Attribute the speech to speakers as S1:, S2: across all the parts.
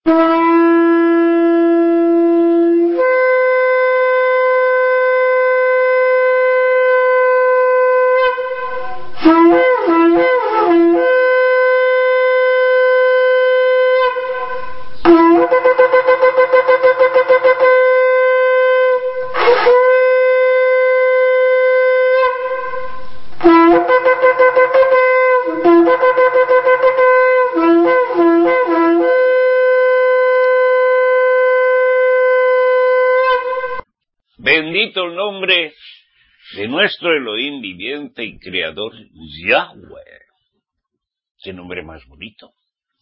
S1: Bendito el nombre de nuestro Elohim viviente y creador, Yahweh. ¿Qué nombre más bonito?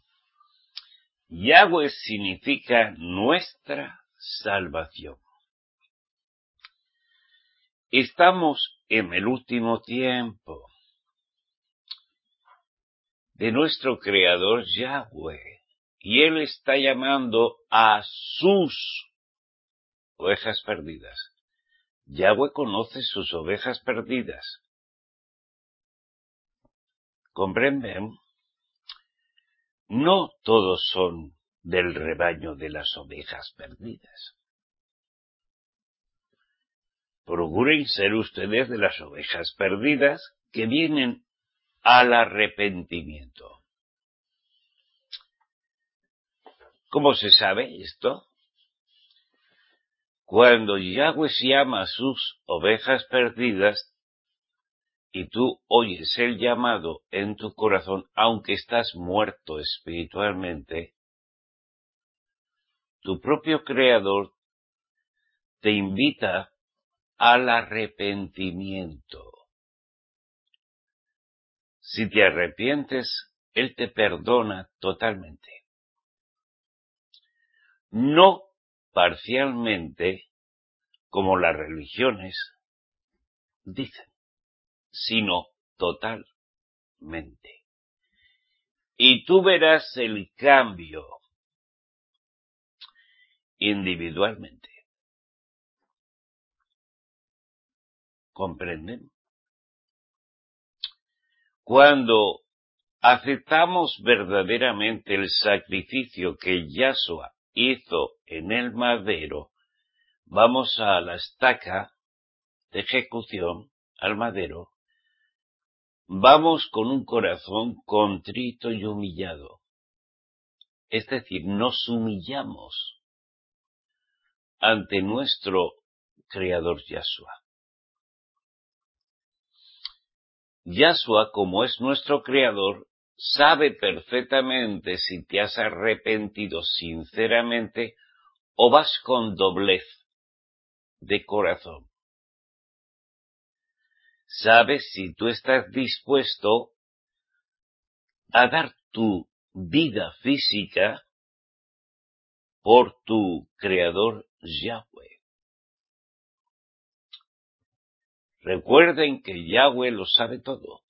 S1: Yahweh significa nuestra salvación. Estamos en el último tiempo de nuestro creador Yahweh, y Él está llamando a sus ovejas perdidas. Yahweh conoce sus ovejas perdidas. ¿Comprenden? No todos son del rebaño de las ovejas perdidas. Procuren ser ustedes de las ovejas perdidas que vienen al arrepentimiento. ¿Cómo se sabe esto? Cuando Yahweh llama a sus ovejas perdidas y tú oyes el llamado en tu corazón, aunque estás muerto espiritualmente, tu propio Creador te invita al arrepentimiento. Si te arrepientes, Él te perdona totalmente. No parcialmente, como las religiones dicen, sino totalmente. Y tú verás el cambio individualmente. ¿Comprenden? Cuando aceptamos verdaderamente el sacrificio que Yahshua hizo en el madero, vamos a la estaca de ejecución, al madero, vamos con un corazón contrito y humillado. Es decir, nos humillamos ante nuestro Creador Yahshua. Yahshua, como es nuestro Creador, sabe perfectamente si te has arrepentido sinceramente o vas con doblez de corazón. Sabe si tú estás dispuesto a dar tu vida física por tu Creador Yahweh. Recuerden que Yahweh lo sabe todo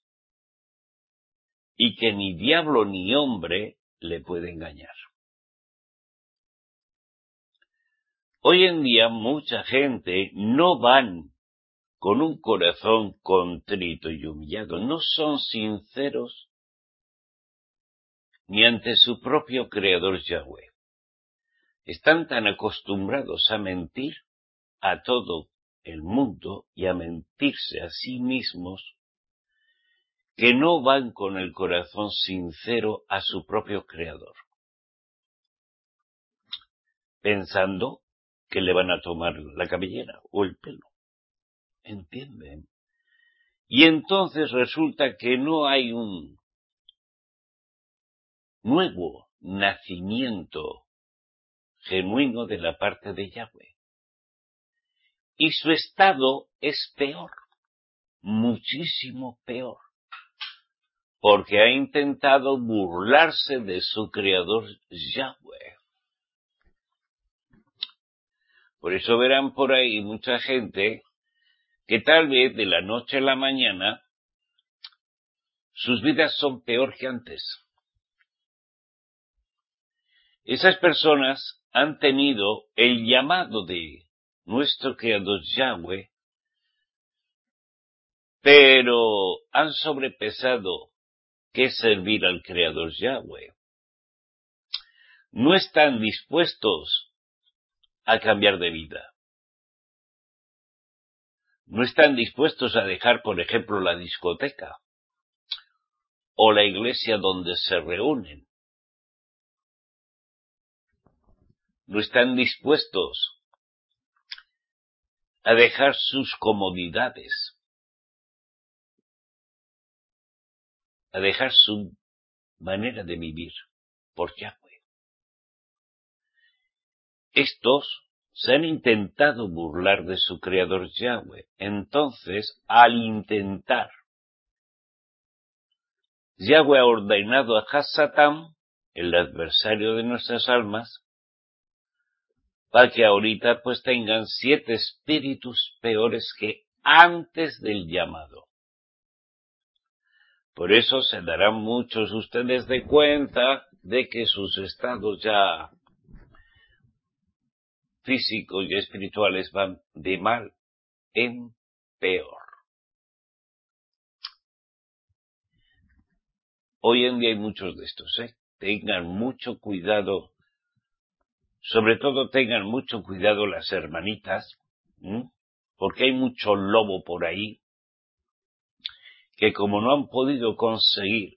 S1: y que ni diablo ni hombre le puede engañar. Hoy en día mucha gente no van con un corazón contrito y humillado, no son sinceros ni ante su propio Creador Yahweh. Están tan acostumbrados a mentir a todo el mundo y a mentirse a sí mismos que no van con el corazón sincero a su propio Creador, pensando que le van a tomar la cabellera o el pelo. ¿Entienden? Y entonces resulta que no hay un nuevo nacimiento genuino de la parte de Yahweh. Y su estado es peor, muchísimo peor, porque ha intentado burlarse de su Creador Yahweh. Por eso verán por ahí mucha gente que tal vez de la noche a la mañana sus vidas son peor que antes. Esas personas han tenido el llamado de nuestro Creador Yahweh, pero han sobrepesado qué servir al Creador Yahweh. no están dispuestos a cambiar de vida. No están dispuestos a dejar, por ejemplo, la discoteca o la iglesia donde se reúnen. No están dispuestos a dejar sus comodidades, a dejar su manera de vivir por Yahweh. Estos se han intentado burlar de su creador Yahweh. Entonces, al intentar, Yahweh ha ordenado a Hasatán, el adversario de nuestras almas, para que ahorita pues tengan 7 espíritus peores que antes del llamado. Por eso se darán muchos ustedes de cuenta de que sus estados ya físicos y espirituales van de mal en peor. Hoy en día hay muchos de estos, Tengan mucho cuidado, sobre todo tengan mucho cuidado las hermanitas, porque hay mucho lobo por ahí, que como no han podido conseguir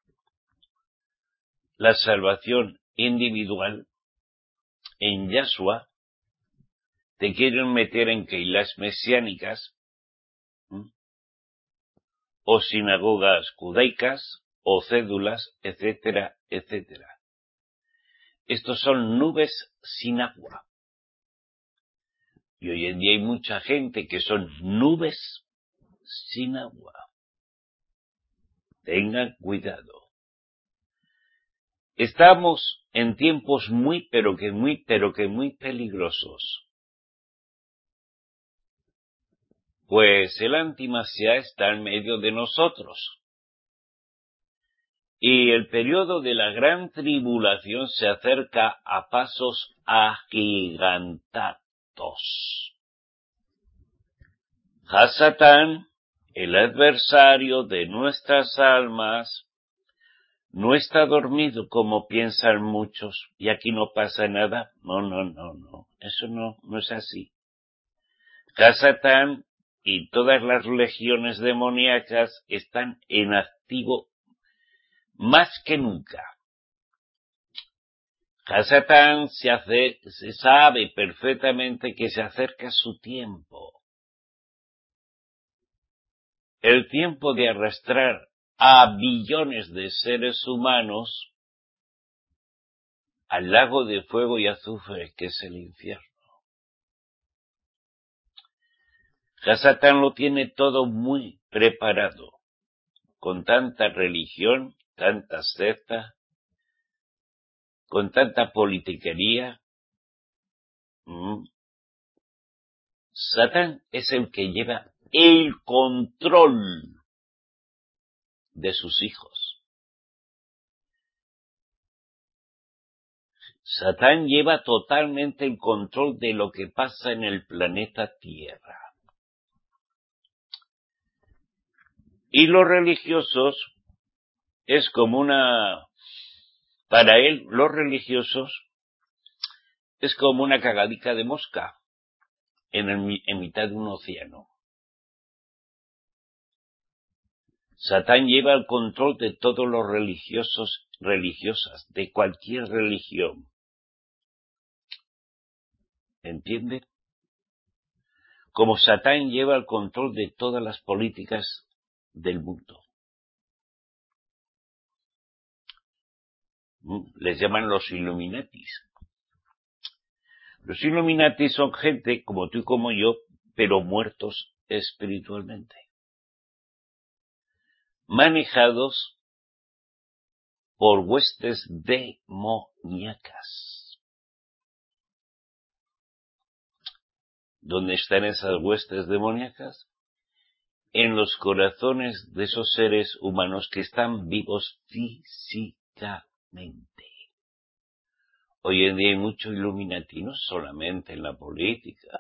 S1: la salvación individual en Yahshua, te quieren meter en keilas mesiánicas, o sinagogas judaicas, o cédulas, etcétera, etcétera. Estos son nubes sin agua. Y hoy en día hay mucha gente que son nubes sin agua. Tengan cuidado. Estamos en tiempos muy peligrosos. Pues el antimasía está en medio de nosotros. Y el periodo de la gran tribulación se acerca a pasos agigantados. Hasatán, el adversario de nuestras almas, no está dormido como piensan muchos, y aquí no pasa nada. No. Eso no es así. Hasatán y todas las legiones demoníacas están en activo más que nunca. Hasatán se sabe perfectamente que se acerca su tiempo. El tiempo de arrastrar a billones de seres humanos al lago de fuego y azufre que es el infierno. Hasatán lo tiene todo muy preparado, con tanta religión, tanta secta, con tanta politiquería. Satán es el que lleva el control de sus hijos. Satán lleva totalmente el control de lo que pasa en el planeta Tierra. Y los religiosos es como para él, los religiosos es como una cagadica de mosca en mitad de un océano. Satán lleva el control de todos los religiosas, de cualquier religión. ¿Entienden? Como Satán lleva el control de todas las políticas del mundo. Les llaman los Illuminatis. Los Illuminatis son gente como tú y como yo, pero muertos espiritualmente. Manejados por huestes demoníacas. ¿Dónde están esas huestes demoníacas? En los corazones de esos seres humanos que están vivos físicamente. Hoy en día hay mucho Illuminati, no solamente en la política,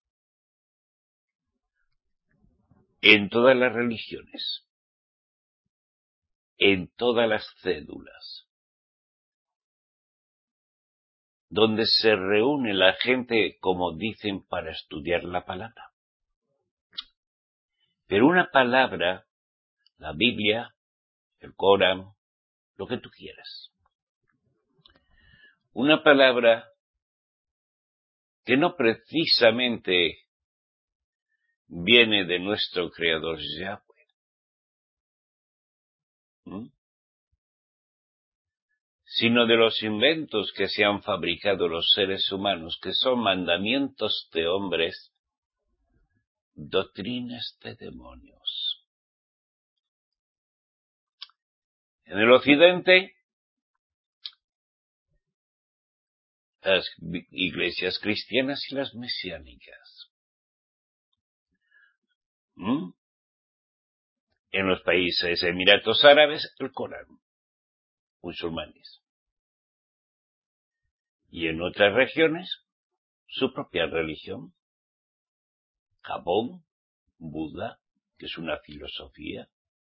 S1: en todas las religiones, en todas las cédulas. donde se reúne la gente, como dicen, para estudiar la palabra. Pero una palabra, la Biblia, el Corán, lo que tú quieras. Una palabra que no precisamente viene de nuestro Creador Yahweh. Sino de los inventos que se han fabricado los seres humanos, que son mandamientos de hombres, doctrinas de demonios. En el occidente, las iglesias cristianas y las mesiánicas. En los países Emiratos Árabes, el Corán, musulmanes. Y en otras regiones, su propia religión. Japón, Buda, que es una filosofía,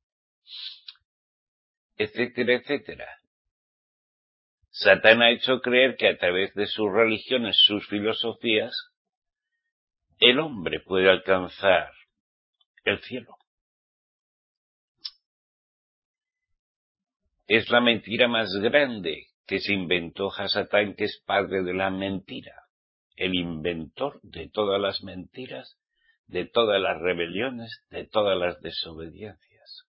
S1: etcétera, etcétera. Satán ha hecho creer que a través de sus religiones, sus filosofías, el hombre puede alcanzar el cielo. Es la mentira más grande que se inventó Satán, que es padre de la mentira, el inventor de todas las mentiras, de todas las rebeliones, de todas las desobediencias.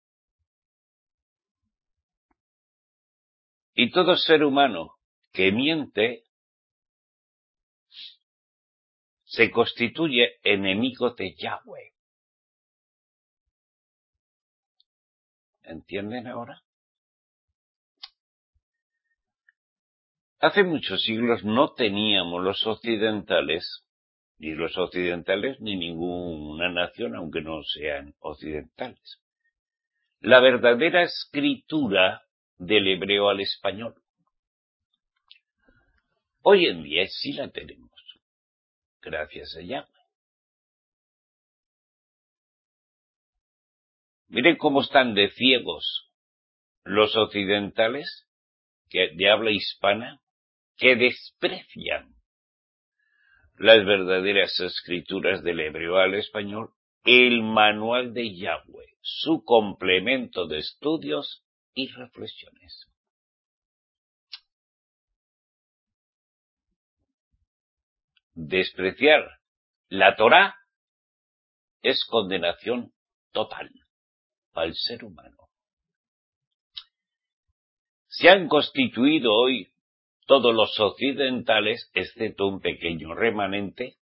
S1: Y todo ser humano que miente se constituye enemigo de Yahweh. ¿Entienden ahora? Hace muchos siglos no teníamos los occidentales, ni ninguna nación, aunque no sean occidentales, la verdadera escritura del hebreo al español. Hoy en día sí la tenemos, gracias a Yahweh. Miren cómo están de ciegos los occidentales, que de habla hispana, que desprecian las verdaderas escrituras del hebreo al español, el manual de Yahweh, su complemento de estudios y reflexiones. Despreciar la Torá es condenación total al ser humano. Se han constituido hoy todos los occidentales, excepto un pequeño remanente,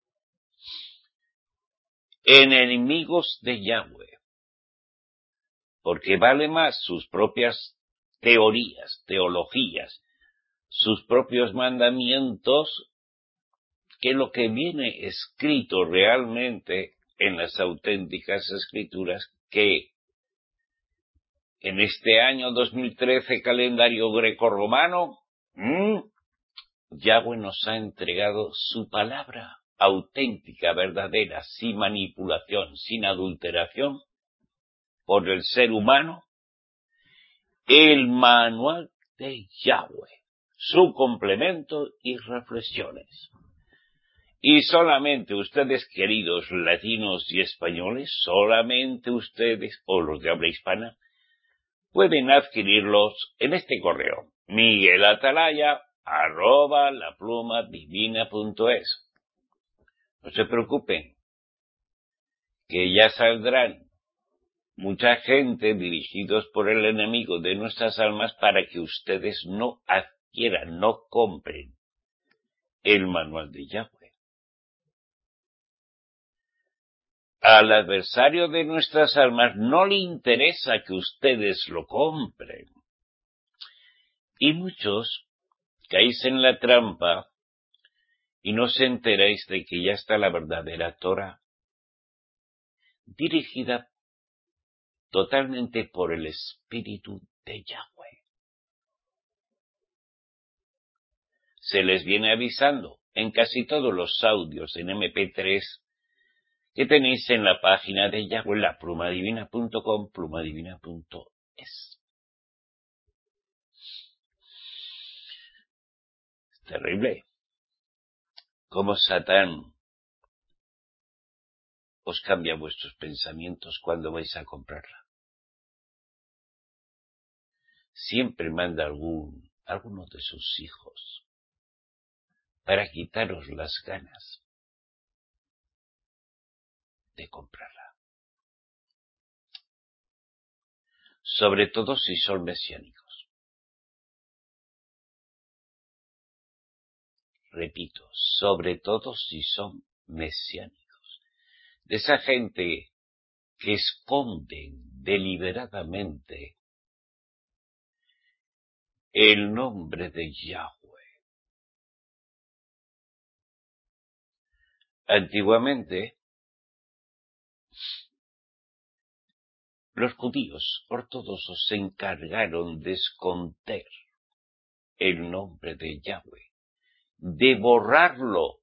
S1: en enemigos de Yahweh, porque vale más sus propias teorías, teologías, sus propios mandamientos, que lo que viene escrito realmente en las auténticas escrituras, que en este año 2013, calendario grecorromano, Yahweh nos ha entregado su palabra auténtica, verdadera, sin manipulación, sin adulteración, por el ser humano, el manual de Yahweh, su complemento y reflexiones. Y solamente ustedes, queridos latinos y españoles, solamente ustedes, o los de habla hispana, pueden adquirirlos en este correo, miguelatalaya@laplumadivina.es. No se preocupen, que ya saldrán mucha gente dirigidos por el enemigo de nuestras almas para que ustedes no adquieran, no compren el manual de Yahweh. Al adversario de nuestras almas no le interesa que ustedes lo compren. Y muchos caéis en la trampa y no os enteráis de que ya está la verdadera Torá, dirigida totalmente por el Espíritu de Yahweh. Se les viene avisando en casi todos los audios en MP3 que tenéis en la página de Yahweh, laplumadivina.com, plumadivina.es. Es terrible. cómo Satán os cambia vuestros pensamientos cuando vais a comprarla. Siempre manda alguno de sus hijos para quitaros las ganas de comprarla. Sobre todo si son mesiánicos. Repito, sobre todo si son mesiánicos. De esa gente que esconden deliberadamente el nombre de Yahweh. Antiguamente, los judíos ortodoxos se encargaron de esconder el nombre de Yahweh, de borrarlo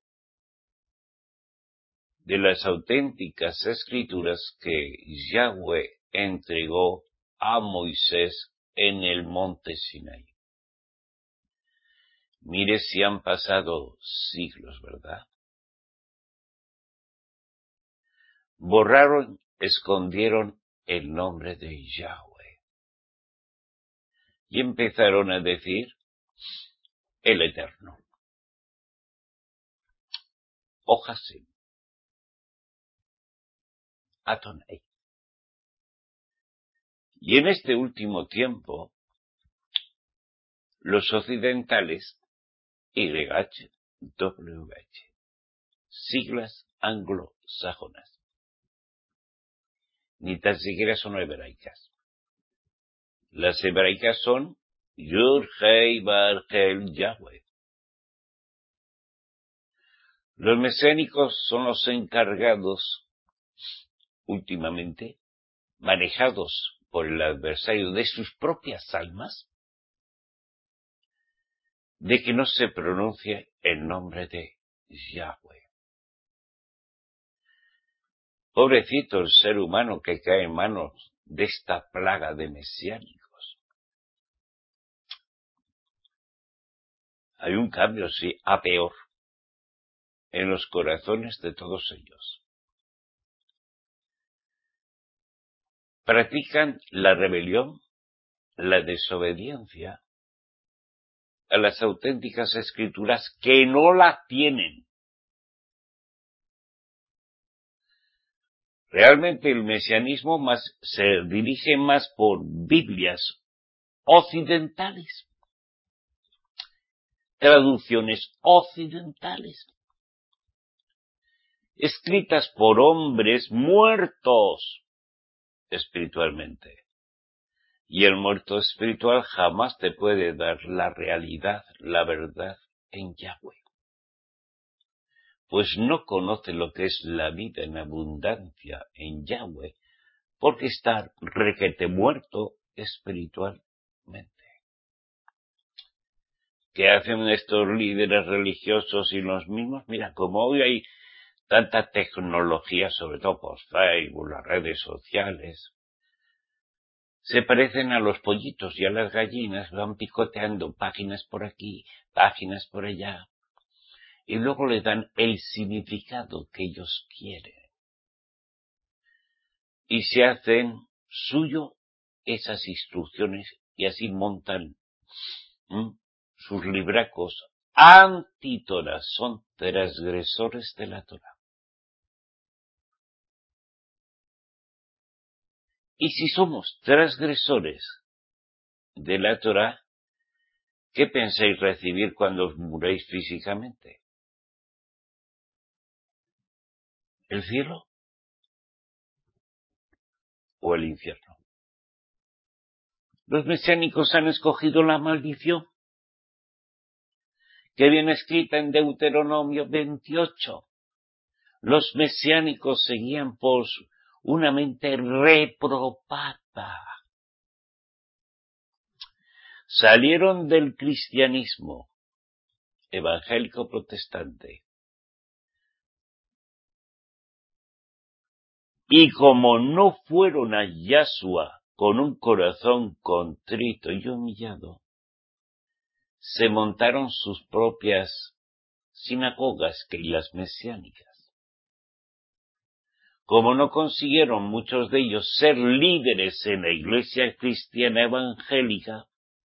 S1: de las auténticas escrituras que Yahweh entregó a Moisés en el monte Sinaí. Mire si han pasado siglos, ¿verdad? Borraron, escondieron el nombre de Yahweh. Y empezaron a decir el Eterno. O Hashem. Adonai. Y en este último tiempo, los occidentales, YHWH, siglas anglosajonas, ni tan siquiera son hebraicas. Las hebraicas son Yud, Hei, Bar, Hel, Yahweh. Los mesiánicos son los encargados, últimamente, manejados por el adversario de sus propias almas, de que no se pronuncie el nombre de Yahweh. Pobrecito el ser humano que cae en manos de esta plaga de mesiánicos. Hay un cambio, sí, a peor, en los corazones de todos ellos. Practican la rebelión, la desobediencia a las auténticas escrituras que no la tienen. Realmente el mesianismo se dirige más por Biblias occidentales, traducciones occidentales, escritas por hombres muertos espiritualmente. Y el muerto espiritual jamás te puede dar la realidad, la verdad en Yahweh. Pues no conoce lo que es la vida en abundancia en Yahweh, porque está requete muerto espiritualmente. ¿Qué hacen estos líderes religiosos y los mismos? Mira, como hoy hay tanta tecnología, sobre todo por Facebook, las redes sociales, se parecen a los pollitos y a las gallinas, van picoteando páginas por aquí, páginas por allá, y luego le dan el significado que ellos quieren. Y se hacen suyo esas instrucciones y así montan sus libracos anti-Torah, son transgresores de la Torah. Y si somos transgresores de la Torah, ¿qué pensáis recibir cuando os muréis físicamente? ¿El cielo o el infierno? Los mesiánicos han escogido la maldición que viene escrita en Deuteronomio 28. Los mesiánicos seguían por una mente reprobada. Salieron del cristianismo evangélico protestante. Y como no fueron a Yahshua con un corazón contrito y humillado, se montaron sus propias sinagogas que las mesiánicas. Como no consiguieron muchos de ellos ser líderes en la iglesia cristiana evangélica,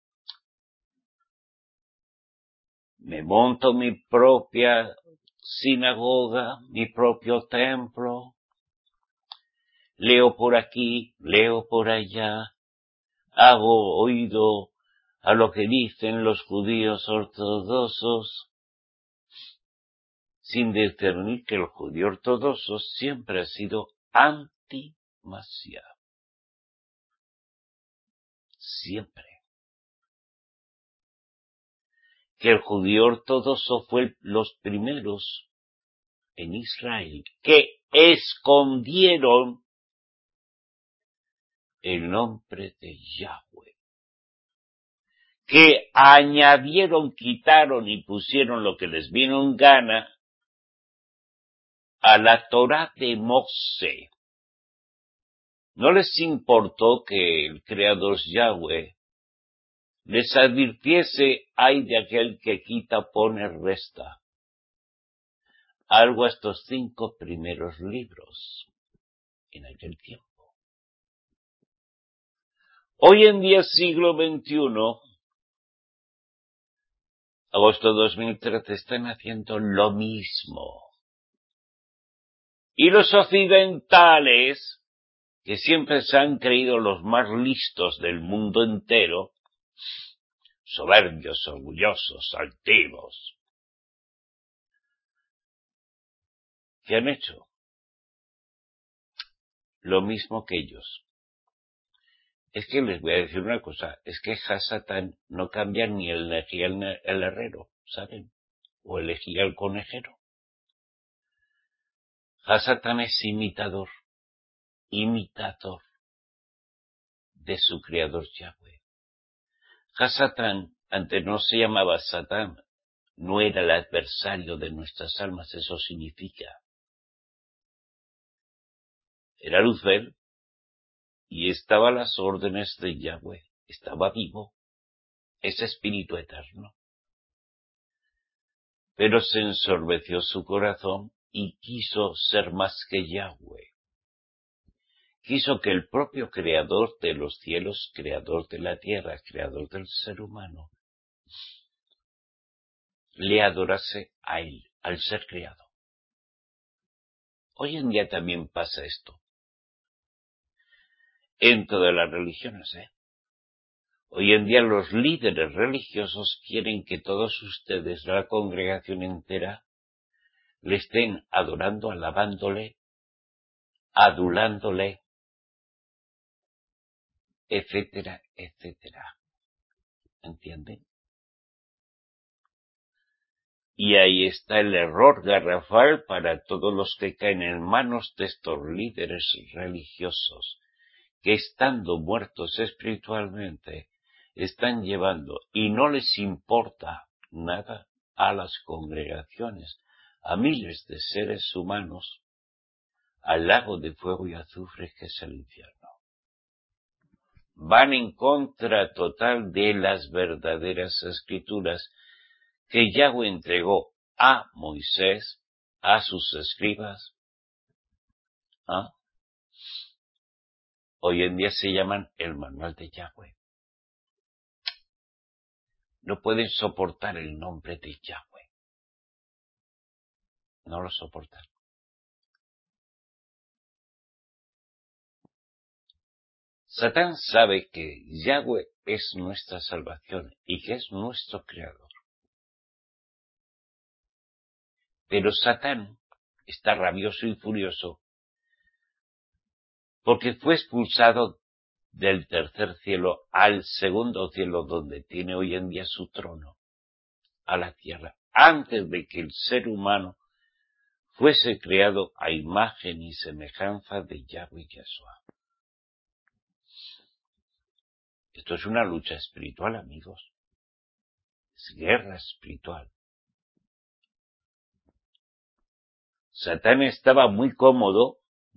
S1: me monto mi propia sinagoga, mi propio templo, leo por aquí, leo por allá, hago oído a lo que dicen los judíos ortodoxos, sin discernir que el judío ortodoxo siempre ha sido anti-Mashiach. Siempre. Que el judío ortodoxo fue los primeros en Israel que escondieron el nombre de Yahweh, que añadieron, quitaron y pusieron lo que les vino en gana a la Torá de Moshe. No les importó que el Creador Yahweh les advirtiese: ay de aquel que quita, pone, resta. Algo a estos 5 primeros libros en aquel tiempo. Hoy en día, siglo XXI, agosto 2013, están haciendo lo mismo. Y los occidentales, que siempre se han creído los más listos del mundo entero, soberbios, orgullosos, altivos, ¿qué han hecho? Lo mismo que ellos. Es que les voy a decir una cosa, es que Hasatán no cambia ni el lejía el herrero, ¿saben? O el lejía el conejero. Hasatán es imitador de su creador Yahweh. Hasatán, antes no se llamaba Satán, no era el adversario de nuestras almas, eso significa. Era Lucifer y estaba a las órdenes de Yahweh, estaba vivo, es espíritu eterno. Pero se ensorbeció su corazón y quiso ser más que Yahweh. Quiso que el propio creador de los cielos, creador de la tierra, creador del ser humano, le adorase a él, al ser creado. Hoy en día también pasa esto. En todas las religiones, Hoy en día los líderes religiosos quieren que todos ustedes, la congregación entera, le estén adorando, alabándole, adulándole, etcétera, etcétera. ¿Entienden? Y ahí está el error garrafal para todos los que caen en manos de estos líderes religiosos, que estando muertos espiritualmente, están llevando, y no les importa nada, a las congregaciones, a miles de seres humanos, al lago de fuego y azufre que es el infierno. Van en contra total de las verdaderas escrituras que Yahweh entregó a Moisés, a sus escribas. Hoy en día se llaman el manual de Yahweh. No pueden soportar el nombre de Yahweh. No lo soportan. Satán sabe que Yahweh es nuestra salvación y que es nuestro creador. Pero Satán está rabioso y furioso porque fue expulsado del tercer cielo al segundo cielo, donde tiene hoy en día su trono, a la tierra, antes de que el ser humano fuese creado a imagen y semejanza de Yahweh Yeshua. Esto es una lucha espiritual, amigos. Es guerra espiritual. Satán estaba muy cómodo,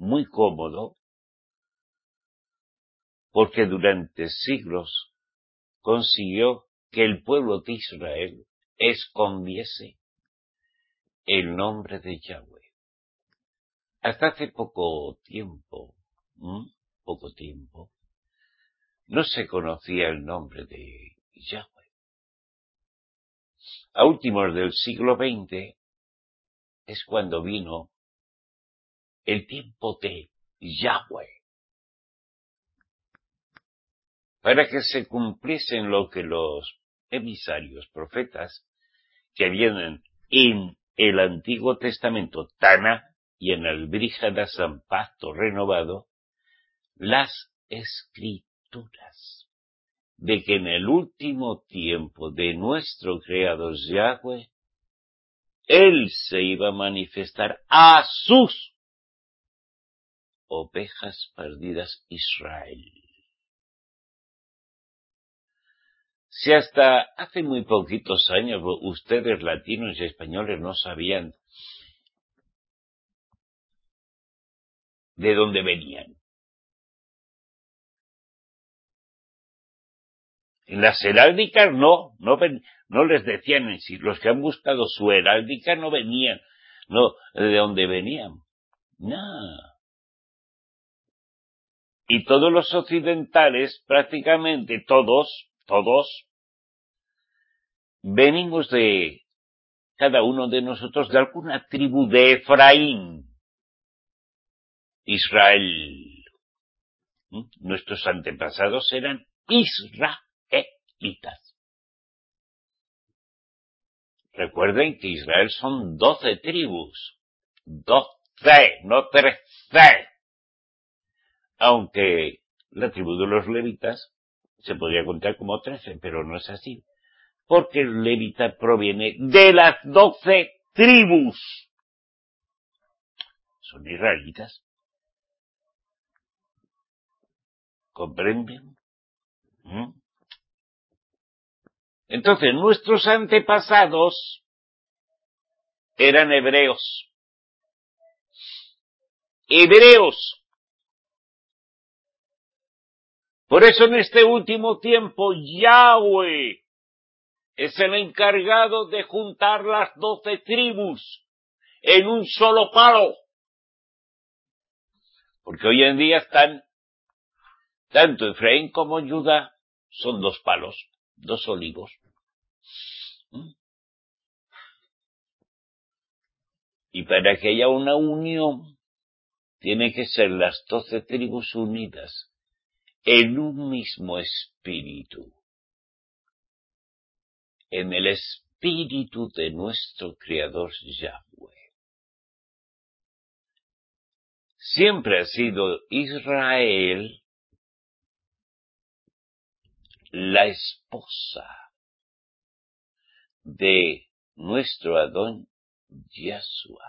S1: porque durante siglos consiguió que el pueblo de Israel escondiese el nombre de Yahweh. Hasta hace poco tiempo, no se conocía el nombre de Yahweh. A últimos del siglo XX es cuando vino el tiempo de Yahweh, para que se cumpliesen lo que los emisarios, profetas, que vienen en el Antiguo Testamento, Tana, y en el Bríjadas Pacto Renovado, las Escrituras, de que en el último tiempo de nuestro Creador Yahweh, Él se iba a manifestar a sus ovejas perdidas Israel. Si hasta hace muy poquitos años ustedes latinos y españoles no sabían de dónde venían. En las heráldicas no les decían en sí. Los que han buscado su heráldica no venían, no, de dónde venían. Nada. Y todos los occidentales, prácticamente todos, venimos de cada uno de nosotros de alguna tribu de Efraín, Israel. Nuestros antepasados eran israelitas. Recuerden que Israel son 12 tribus. 12, no 13. Aunque la tribu de los levitas se podría contar como 13, pero no es así. Porque el levita proviene de las 12 tribus. Son israelitas. ¿Comprenden? Entonces, nuestros antepasados eran hebreos. Hebreos. Por eso en este último tiempo, Yahweh es el encargado de juntar las 12 tribus en un solo palo. Porque hoy en día están, tanto Efraín como Judá, son 2 palos, 2 olivos. Y para que haya una unión, tiene que ser las 12 tribus unidas en un mismo espíritu. En el espíritu de nuestro Creador Yahweh. Siempre ha sido Israel la esposa de nuestro Adón Yahshua,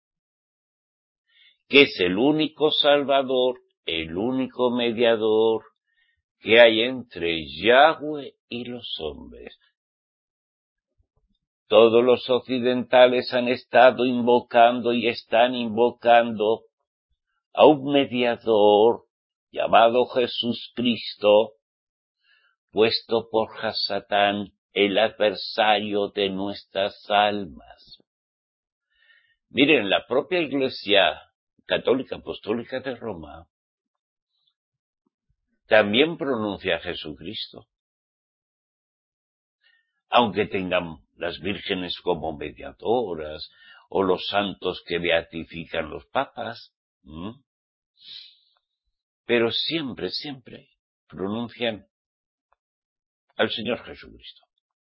S1: que es el único Salvador, el único mediador que hay entre Yahweh y los hombres. Todos los occidentales han estado invocando y están invocando a un mediador llamado Jesús Cristo, puesto por Hasatán, el adversario de nuestras almas. Miren, la propia Iglesia Católica Apostólica de Roma también pronuncia a Jesucristo. Aunque tengan las vírgenes como mediadoras o los santos que beatifican los papas, pero siempre pronuncian al Señor Jesucristo.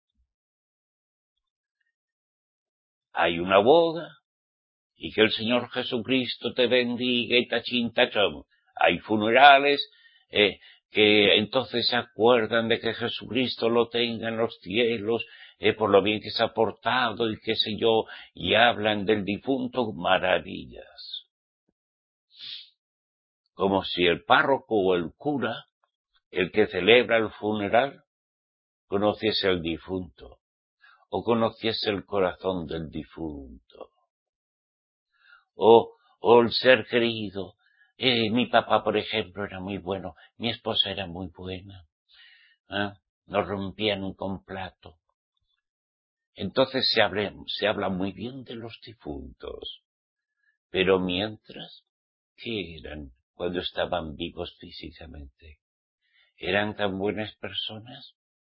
S1: Hay una boda y que el Señor Jesucristo te bendiga y tachín tachón. Hay funerales que entonces se acuerdan de que Jesucristo lo tenga en los cielos por lo bien que se ha portado y qué sé yo, y hablan del difunto maravillas. Como si el párroco o el cura, el que celebra el funeral, conociese al difunto o conociese el corazón del difunto. O el ser querido. Mi papá, por ejemplo, era muy bueno, mi esposa era muy buena. No rompían un plato. Entonces se habla muy bien de los difuntos, pero mientras, ¿qué eran cuando estaban vivos físicamente? ¿Eran tan buenas personas?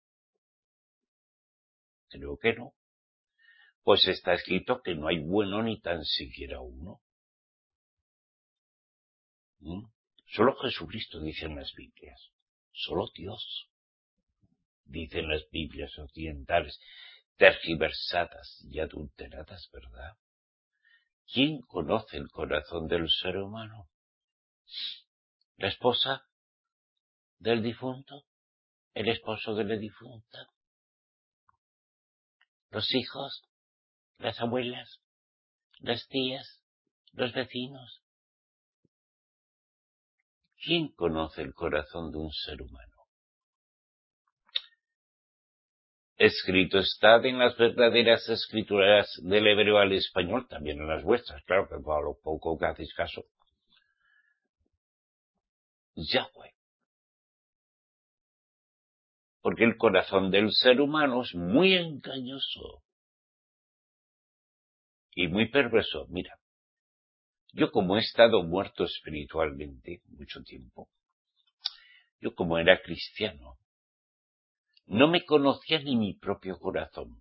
S1: Creo que no. Pues está escrito que no hay bueno ni tan siquiera uno. Solo Jesucristo dicen las Biblias. Solo Dios. Dicen las Biblias occidentales, tergiversadas y adulteradas, ¿verdad? ¿Quién conoce el corazón del ser humano? ¿La esposa del difunto? ¿El esposo de la difunta? ¿Los hijos? ¿Las abuelas? ¿Las tías? ¿Los vecinos? ¿Quién conoce el corazón de un ser humano? Escrito está en las verdaderas escrituras del hebreo al español, también en las vuestras, claro que por lo poco que hacéis caso. Yahweh. Porque el corazón del ser humano es muy engañoso y muy perverso. Mira, yo como he estado muerto espiritualmente mucho tiempo, yo como era cristiano, no me conocía ni mi propio corazón.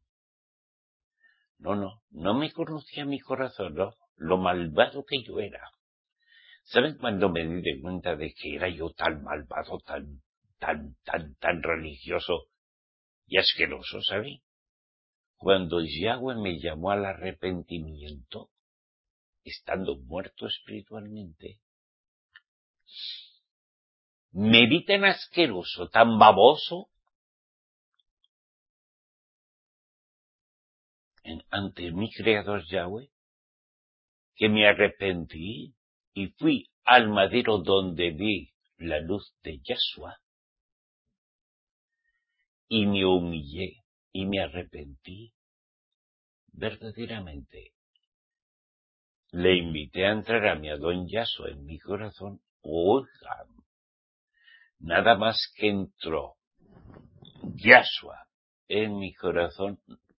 S1: No me conocía mi corazón, no, lo malvado que yo era. ¿Saben cuando me di de cuenta de que era yo tan malvado, tan religioso y asqueroso, ¿saben? Cuando Yahweh me llamó al arrepentimiento, estando muerto espiritualmente, me vi tan asqueroso, tan baboso, ante mi creador Yahweh, que me arrepentí y fui al madero donde vi la luz de Yahshua y me humillé y me arrepentí verdaderamente. Le invité a entrar a mi Adón Yahshua en mi corazón. Oigan, nada más que entró Yahshua en mi corazón,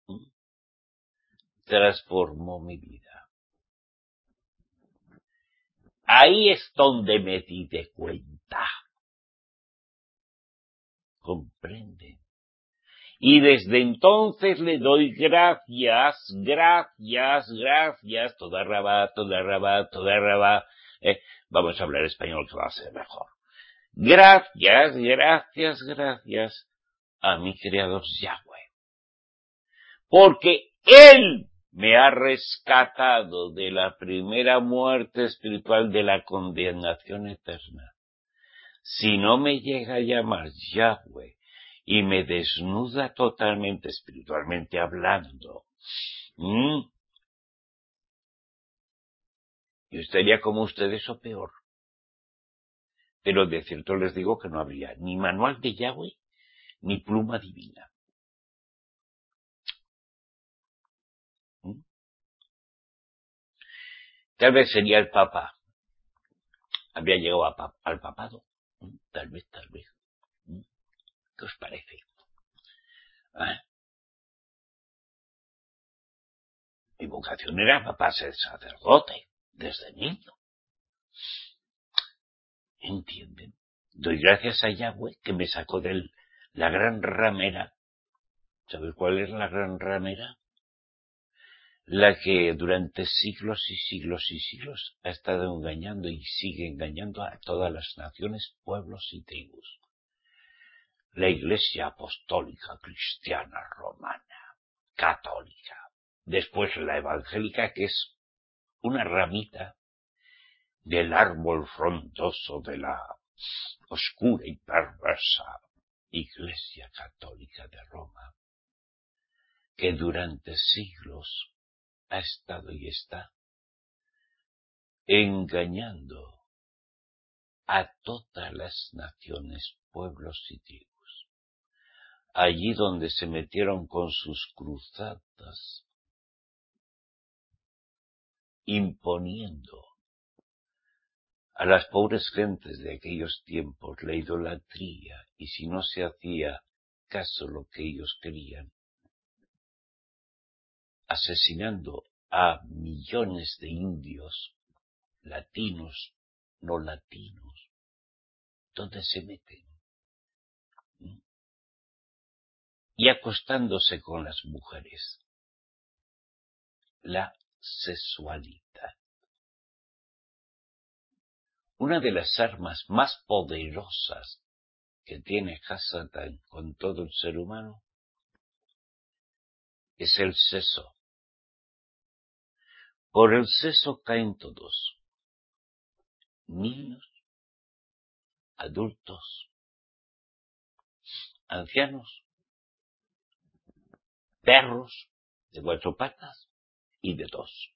S1: transformó mi vida. Ahí es donde me di de cuenta. ¿Comprende? Y desde entonces le doy gracias, toda rabá. Vamos a hablar español que va a ser mejor. Gracias a mi Creador Yahweh. Porque Él me ha rescatado de la primera muerte espiritual, de la condenación eterna. Si no me llega a llamar Yahweh y me desnuda totalmente espiritualmente hablando, yo estaría como ustedes o peor. Pero de cierto les digo que no habría ni manual de Yahweh ni pluma divina. Tal vez sería el Papa. Habría llegado al papado. Tal vez. ¿Qué os parece? Mi vocación era para ser sacerdote, desde niño. ¿Entienden? Doy gracias a Yahweh que me sacó de la gran ramera. ¿Sabes cuál es la gran ramera? La que durante siglos y siglos ha estado engañando y sigue engañando a todas las naciones, pueblos y tribus. La Iglesia Apostólica Cristiana Romana, católica. Después la evangélica, que es una ramita del árbol frondoso de la oscura y perversa Iglesia Católica de Roma, que durante siglos ha estado y está engañando a todas las naciones, pueblos y tribus. Allí donde se metieron con sus cruzadas, imponiendo a las pobres gentes de aquellos tiempos la idolatría, y si no se hacía caso lo que ellos querían, asesinando a millones de indios, latinos, no latinos, ¿dónde se meten? Y acostándose con las mujeres. La sexualidad. Una de las armas más poderosas que tiene Hasatán con todo el ser humano es el sexo. Por el sexo caen todos. Niños, adultos, ancianos, perros de 4 patas y de 2.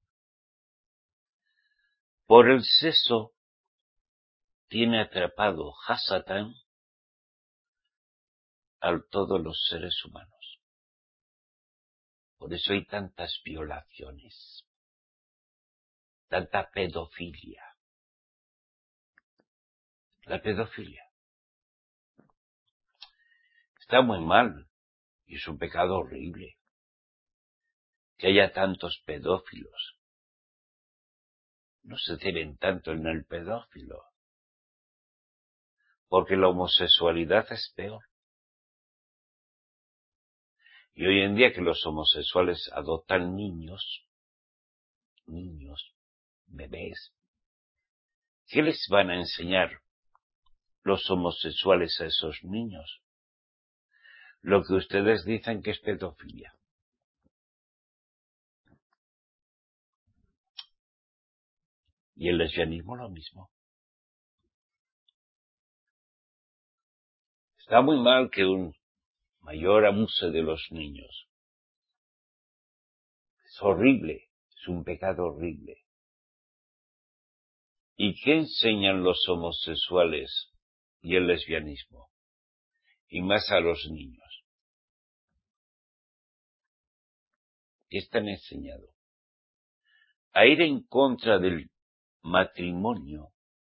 S1: Por el sexo tiene atrapado Hasatán a todos los seres humanos. Por eso hay tantas violaciones, tanta pedofilia. La pedofilia está muy mal y es un pecado horrible que haya tantos pedófilos. No se ceben tanto en el pedófilo, porque la homosexualidad es peor. Y hoy en día que los homosexuales adoptan niños, bebés, ¿qué les van a enseñar los homosexuales a esos niños? Lo que ustedes dicen que es pedofilia. Y el lesbianismo lo mismo. Está muy mal que un mayor abuse de los niños. Es horrible, es un pecado horrible. ¿Y qué enseñan los homosexuales y el lesbianismo? Y más a los niños. ¿Qué están enseñando? A ir en contra del matrimonio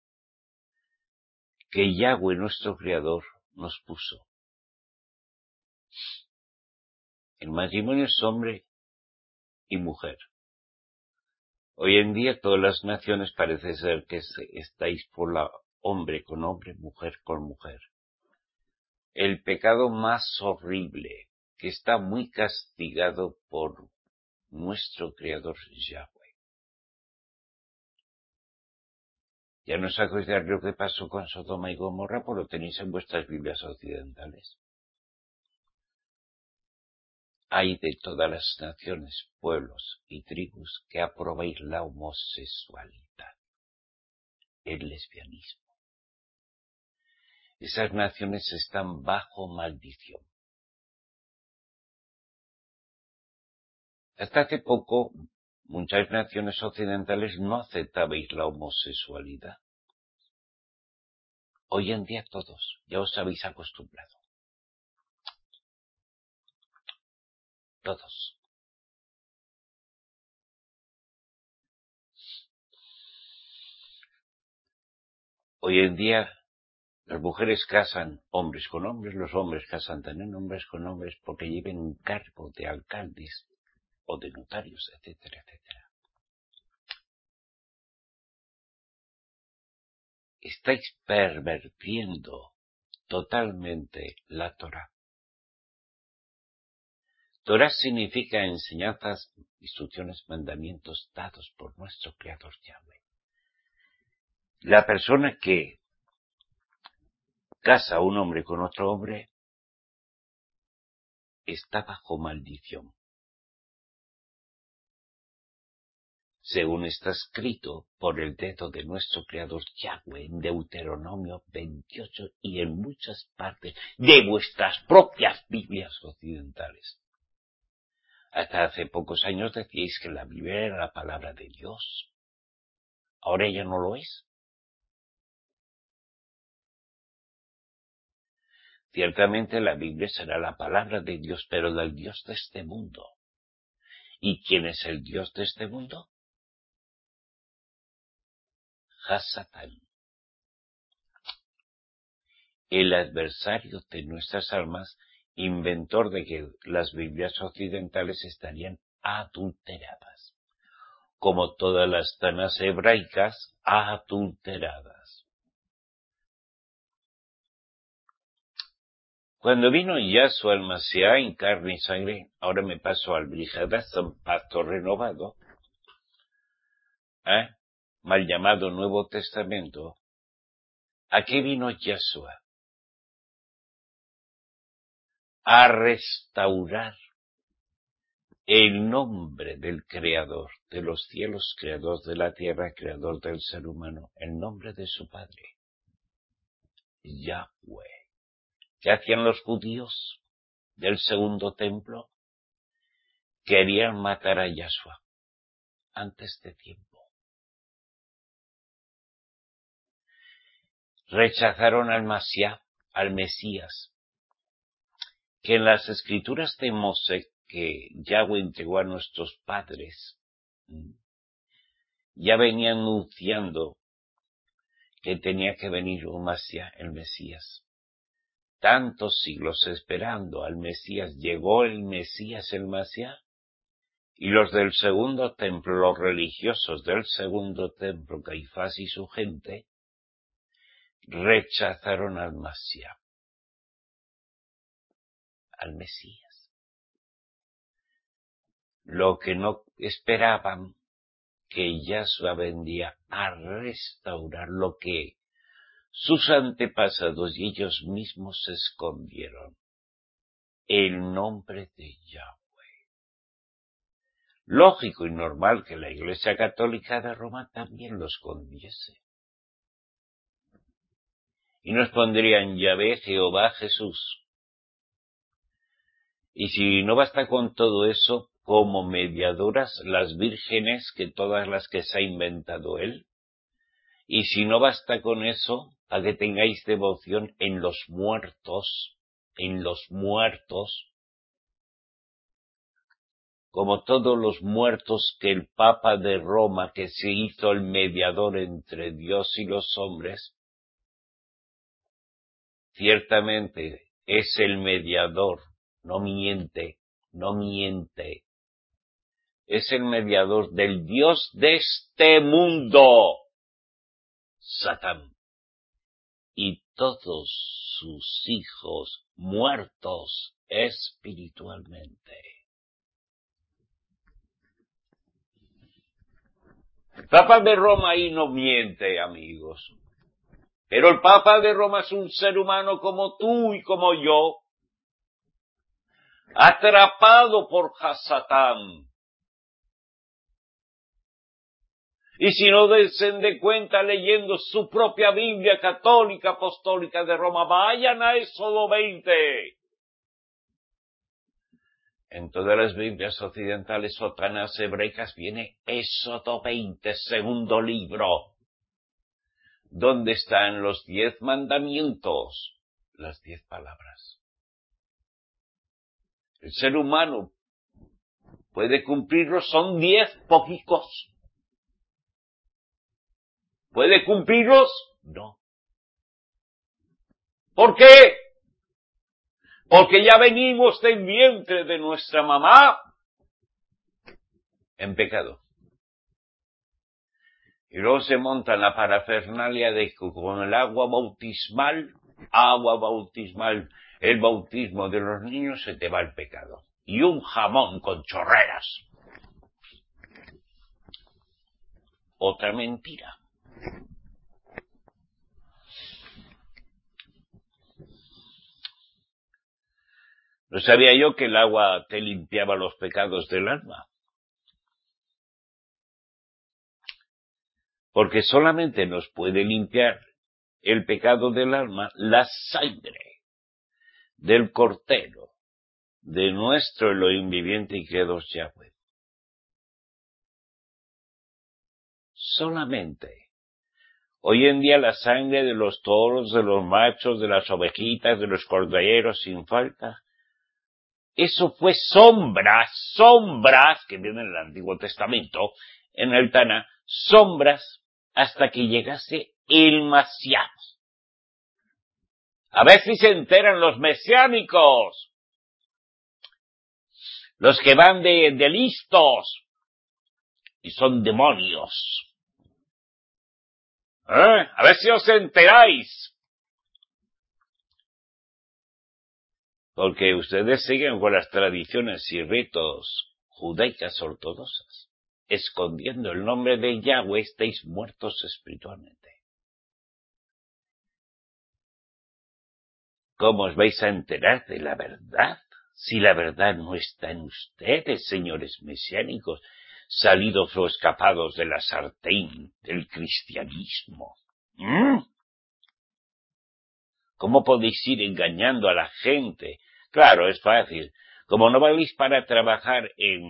S1: que Yahweh, nuestro Creador, nos puso. El matrimonio es hombre y mujer. Hoy en día todas las naciones parece ser que estáis por la hombre con hombre, mujer con mujer. El pecado más horrible, que está muy castigado por nuestro Creador Yahweh. Ya no os acordáis lo que pasó con Sodoma y Gomorra, pues lo tenéis en vuestras Biblias occidentales. Hay de todas las naciones, pueblos y tribus que aprobáis la homosexualidad, el lesbianismo. Esas naciones están bajo maldición. Hasta hace poco, muchas naciones occidentales no aceptabais la homosexualidad. Hoy en día todos, ya os habéis acostumbrado. Todos. Hoy en día las mujeres casan hombres con hombres, los hombres casan también hombres con hombres porque lleven un cargo de alcaldes o de notarios, etcétera, etcétera. Estáis pervertiendo totalmente la Torá. Torá significa enseñanzas, instrucciones, mandamientos dados por nuestro Creador Yahweh. La persona que casa a un hombre con otro hombre está bajo maldición. Según está escrito por el dedo de nuestro Creador Yahweh en Deuteronomio 28 y en muchas partes de vuestras propias Biblias occidentales. Hasta hace pocos años decíais que la Biblia era la palabra de Dios. Ahora ya no lo es. Ciertamente la Biblia será la palabra de Dios, pero del Dios de este mundo. ¿Y quién es el Dios de este mundo? Hasatán. El adversario de nuestras almas, inventor de que las Biblias occidentales estarían adulteradas, como todas las Tanas hebraicas adulteradas. Cuando vino Yahshua el Mashiach en carne y sangre, ahora me paso al Brihadath, pacto renovado, mal llamado Nuevo Testamento. ¿A qué vino Yahshua? A restaurar el nombre del Creador de los cielos, Creador de la tierra, Creador del ser humano, el nombre de su Padre, Yahweh. ¿Qué hacían los judíos del segundo templo? Querían matar a Yahshua antes de tiempo. Rechazaron al Mashiach, al Mesías, que en las escrituras de Moshe que Yahweh entregó a nuestros padres, ya venía anunciando que tenía que venir un Mashiach, el Mesías. Tantos siglos esperando al Mesías, llegó el Mesías, el Mashiach, y los del segundo templo, los religiosos del segundo templo, Caifás y su gente, rechazaron al Mashiach, al Mesías. Lo que no esperaban, que Yahshua vendría a restaurar lo que sus antepasados y ellos mismos escondieron, el nombre de Yahweh. Lógico y normal que la Iglesia Católica de Roma también lo escondiese. Y nos pondrían Yahvé, Jehová, Jesús. Y si no basta con todo eso, como mediadoras las vírgenes, que todas las que se ha inventado él. Y si no basta con eso, a que tengáis devoción en los muertos, como todos los muertos que el Papa de Roma, que se hizo el mediador entre Dios y los hombres, ciertamente es el mediador, no miente, es el mediador del Dios de este mundo, Satán, y todos sus hijos muertos espiritualmente. El Papa de Roma ahí no miente, amigos. Pero el Papa de Roma es un ser humano como tú y como yo, atrapado por Satán. Y si no den de cuenta leyendo su propia Biblia católica apostólica de Roma, vayan a Éxodo 20. En todas las Biblias occidentales o tanas hebraicas viene Éxodo 20, segundo libro, donde están los 10 mandamientos, las 10 palabras. El ser humano puede cumplirlos, son 10 poquicos. ¿Puede cumplirlos? No. ¿Por qué? Porque ya venimos del vientre de nuestra mamá en pecado. Y luego se monta la parafernalia de que con el agua bautismal, el bautismo de los niños, se te va el pecado. Y un jamón con chorreras. Otra mentira. No sabía yo que el agua te limpiaba los pecados del alma. Porque solamente nos puede limpiar el pecado del alma la sangre del Cordero, de nuestro Elohim viviente y creador Yahweh. Solamente. Hoy en día la sangre de los toros, de los machos, de las ovejitas, de los corderos sin falta, eso fue sombras que vienen en el Antiguo Testamento, en el Taná, sombras hasta que llegase el Mashiach. A ver si se enteran los mesiánicos. Los que van de listos y son demonios. A ver si os enteráis. Porque ustedes siguen con las tradiciones y ritos judaicas ortodoxas. Escondiendo el nombre de Yahweh estáis muertos espiritualmente. ¿Cómo os vais a enterar de la verdad? Si la verdad no está en ustedes, señores mesiánicos, salidos o escapados de la sartén del cristianismo. ¿Cómo podéis ir engañando a la gente? Claro, es fácil. Como no vais para trabajar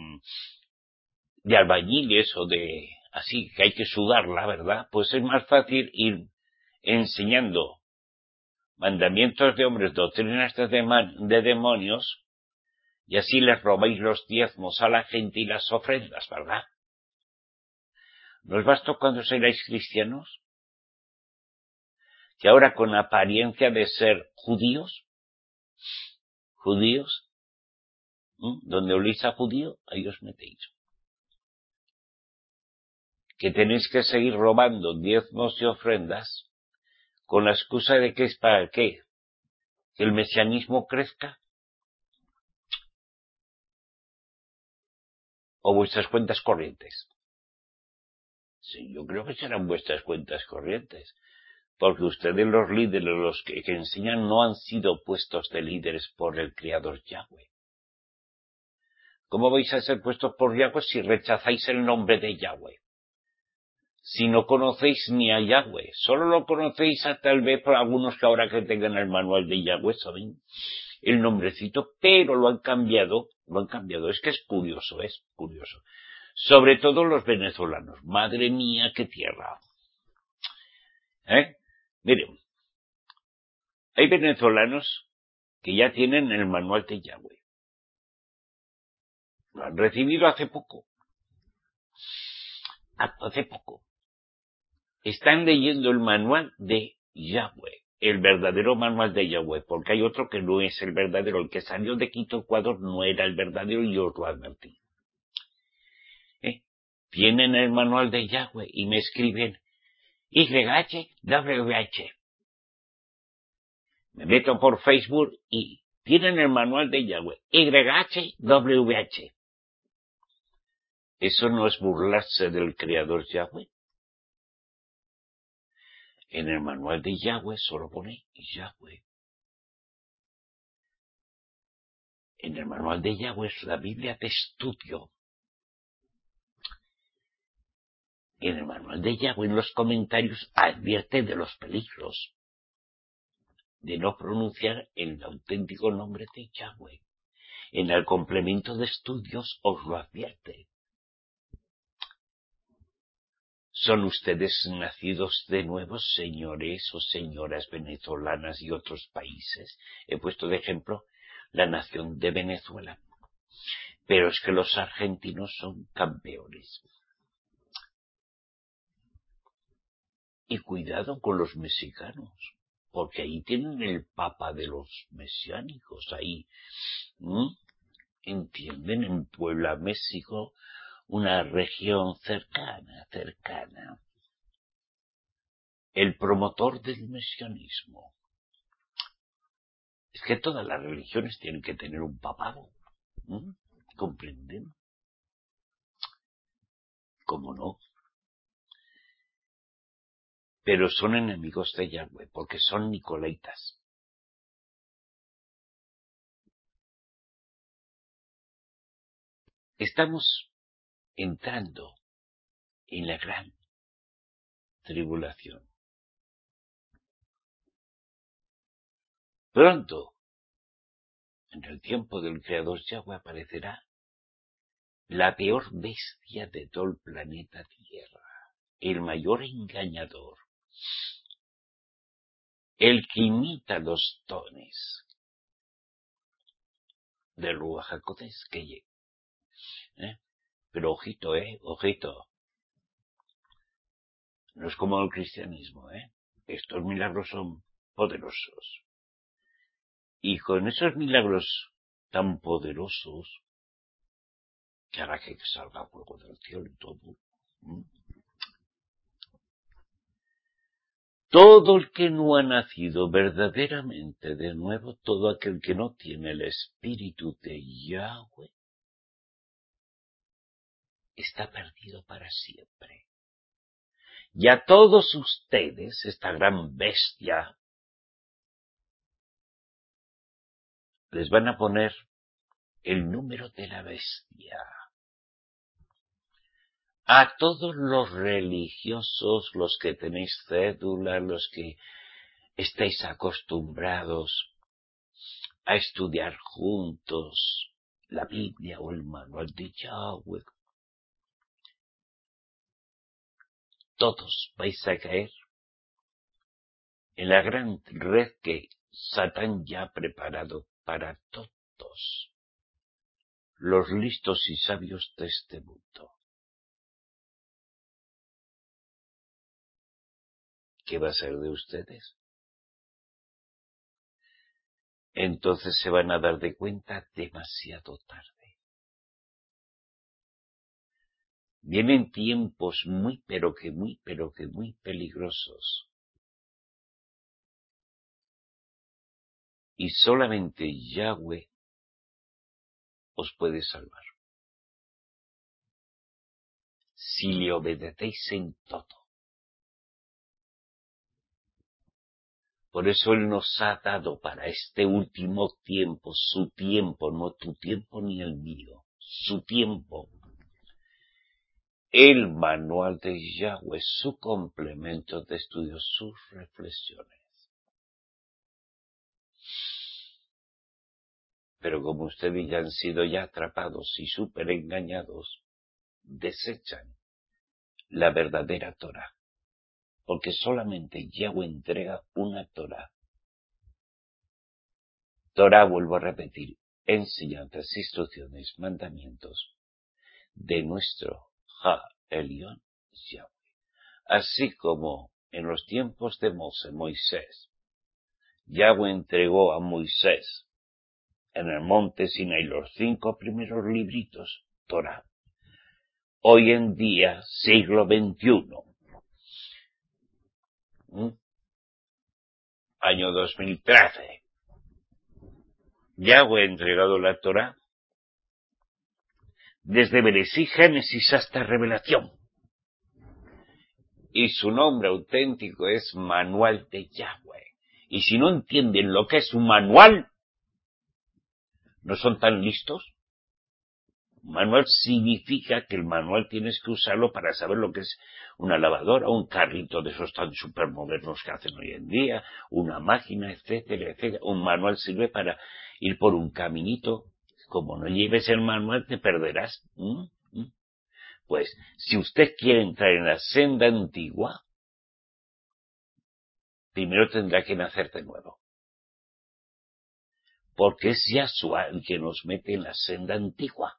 S1: de albañiles o de así, que hay que sudarla, ¿verdad? Pues es más fácil ir enseñando mandamientos de hombres, doctrinas de demonios, y así les robáis los diezmos a la gente y las ofrendas, ¿verdad? ¿No os bastó cuando seráis cristianos? Que ahora con apariencia de ser judíos, donde olís a judío, ahí os metéis. Que tenéis que seguir robando diezmos y ofrendas con la excusa de que es para qué, que el mesianismo crezca, o vuestras cuentas corrientes. Sí, yo creo que serán vuestras cuentas corrientes, porque ustedes los líderes, los que enseñan, no han sido puestos de líderes por el Creador Yahweh. ¿Cómo vais a ser puestos por Yahweh si rechazáis el nombre de Yahweh? Si no conocéis ni a Yahweh, solo lo conocéis a tal vez por algunos que ahora que tengan el manual de Yahweh saben el nombrecito, pero lo han cambiado, es que es curioso. Sobre todo los venezolanos, madre mía, qué tierra. Miren, hay venezolanos que ya tienen el manual de Yahweh. Lo han recibido hace poco. Están leyendo el manual de Yahweh, el verdadero manual de Yahweh, porque hay otro que no es el verdadero. El que salió de Quito, Ecuador, no era el verdadero y yo os lo advertí. Tienen el manual de Yahweh y me escriben YHWH. Me meto por Facebook y tienen el manual de Yahweh YHWH. Eso no es burlarse del Creador Yahweh. En el manual de Yahweh solo pone Yahweh. En el manual de Yahweh es la Biblia de estudio. En el manual de Yahweh, en los comentarios, advierte de los peligros de no pronunciar el auténtico nombre de Yahweh. En el complemento de estudios os lo advierte. ¿Son ustedes nacidos de nuevo, señores o señoras venezolanas y otros países? He puesto de ejemplo la nación de Venezuela. Pero es que los argentinos son campeones. Y cuidado con los mexicanos, porque ahí tienen el papa de los mesiánicos, ahí. ¿Entienden? En Puebla, México, una región cercana. El promotor del mesianismo. Es que todas las religiones tienen que tener un papado. ¿Comprenden? ¿Cómo no? Pero son enemigos de Yahweh, porque son nicolaitas. Estamos entrando en la gran tribulación. Pronto, en el tiempo del Creador Yahweh, aparecerá la peor bestia de todo el planeta Tierra, el mayor engañador, el que imita los dones del Ruach HaKodesh que llega. Pero ojito. No es como el cristianismo, Estos milagros son poderosos. Y con esos milagros tan poderosos, que hará que salga fuego del cielo y todo. Todo el que no ha nacido verdaderamente de nuevo, todo aquel que no tiene el espíritu de Yahweh, está perdido para siempre. Y a todos ustedes, esta gran bestia, les van a poner el número de la bestia. A todos los religiosos, los que tenéis cédula, los que estáis acostumbrados a estudiar juntos la Biblia o el manual de Yahweh, todos vais a caer en la gran red que Satán ya ha preparado para todos los listos y sabios de este mundo. ¿Qué va a ser de ustedes? Entonces se van a dar de cuenta demasiado tarde. Vienen tiempos muy peligrosos. Y solamente Yahweh os puede salvar. Si le obedecéis en todo. Por eso Él nos ha dado para este último tiempo, su tiempo, no tu tiempo ni el mío, su tiempo. El manual de Yahweh, su complemento de estudio, sus reflexiones. Pero como ustedes ya han sido ya atrapados y súper engañados, desechan la verdadera Torah. Porque solamente Yahweh entrega una Torah. Torah, vuelvo a repetir, enseñanzas, instrucciones, mandamientos de nuestro Ha Elión Yahweh. Así como en los tiempos de Moisés, Yahweh entregó a Moisés en el monte Sinaí los 5 primeros libritos, Torah. Hoy en día, siglo XXI, año 2013, Yahweh ha entregado la Torah desde Bereshit, Génesis hasta Revelación. Y su nombre auténtico es Manual de Yahweh. Y si no entienden lo que es un manual, ¿no son tan listos? Manual significa que el manual tienes que usarlo para saber lo que es una lavadora, un carrito de esos tan supermodernos que hacen hoy en día, una máquina, etcétera, etcétera. Un manual sirve para ir por un caminito. Como no lleves el manual, te perderás. Pues, si usted quiere entrar en la senda antigua, primero tendrá que nacer de nuevo. Porque es Yahshua el que nos mete en la senda antigua.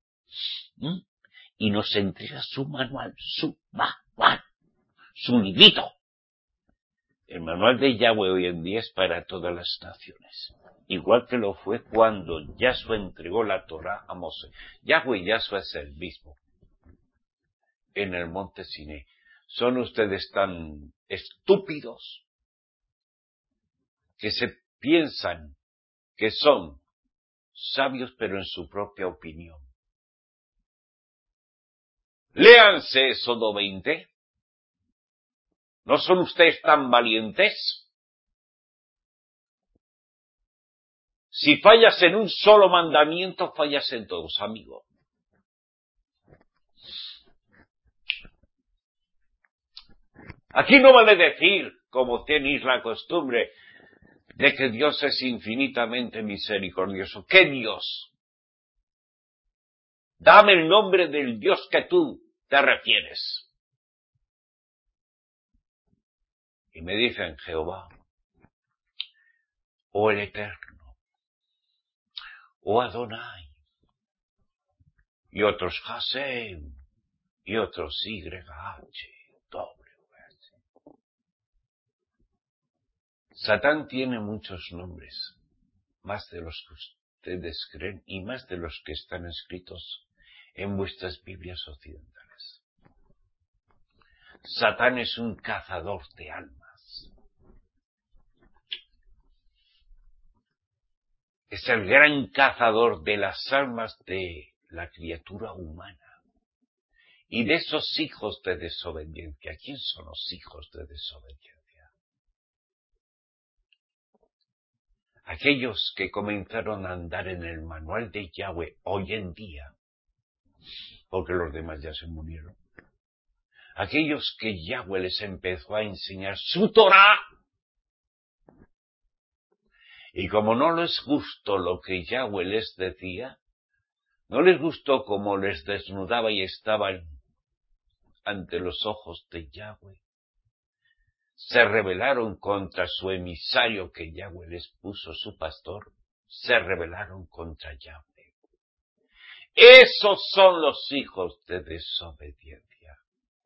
S1: Y nos entrega su manual, su librito. El manual de Yahweh hoy en día es para todas las naciones. Igual que lo fue cuando Yahshua entregó la Torah a Moshe. Yahweh y Yahshua es el mismo. En el monte Sinaí. ¿Son ustedes tan estúpidos que se piensan que son sabios pero en su propia opinión? Léanse Éxodo 20. ¿No son ustedes tan valientes? Si fallas en un solo mandamiento, fallas en todos, amigo. Aquí no vale decir, como tenéis la costumbre, de que Dios es infinitamente misericordioso. ¿Qué Dios? Dame el nombre del Dios que tú te refieres. Y me dicen Jehová, o el Eterno, o Adonai, y otros Hasem, y otros YHWH. Satán tiene muchos nombres, más de los que ustedes creen y más de los que están escritos en vuestras Biblias occidentales. Satán es un cazador de almas. Es el gran cazador de las almas de la criatura humana. Y de esos hijos de desobediencia. ¿Quién son los hijos de desobediencia? Aquellos que comenzaron a andar en el manual de Yahweh hoy en día, porque los demás ya se murieron. Aquellos que Yahweh les empezó a enseñar su Torah. Y como no les gustó lo que Yahweh les decía, no les gustó cómo les desnudaba y estaban ante los ojos de Yahweh, se rebelaron contra su emisario que Yahweh les puso su pastor, se rebelaron contra Yahweh. Esos son los hijos de desobediencia.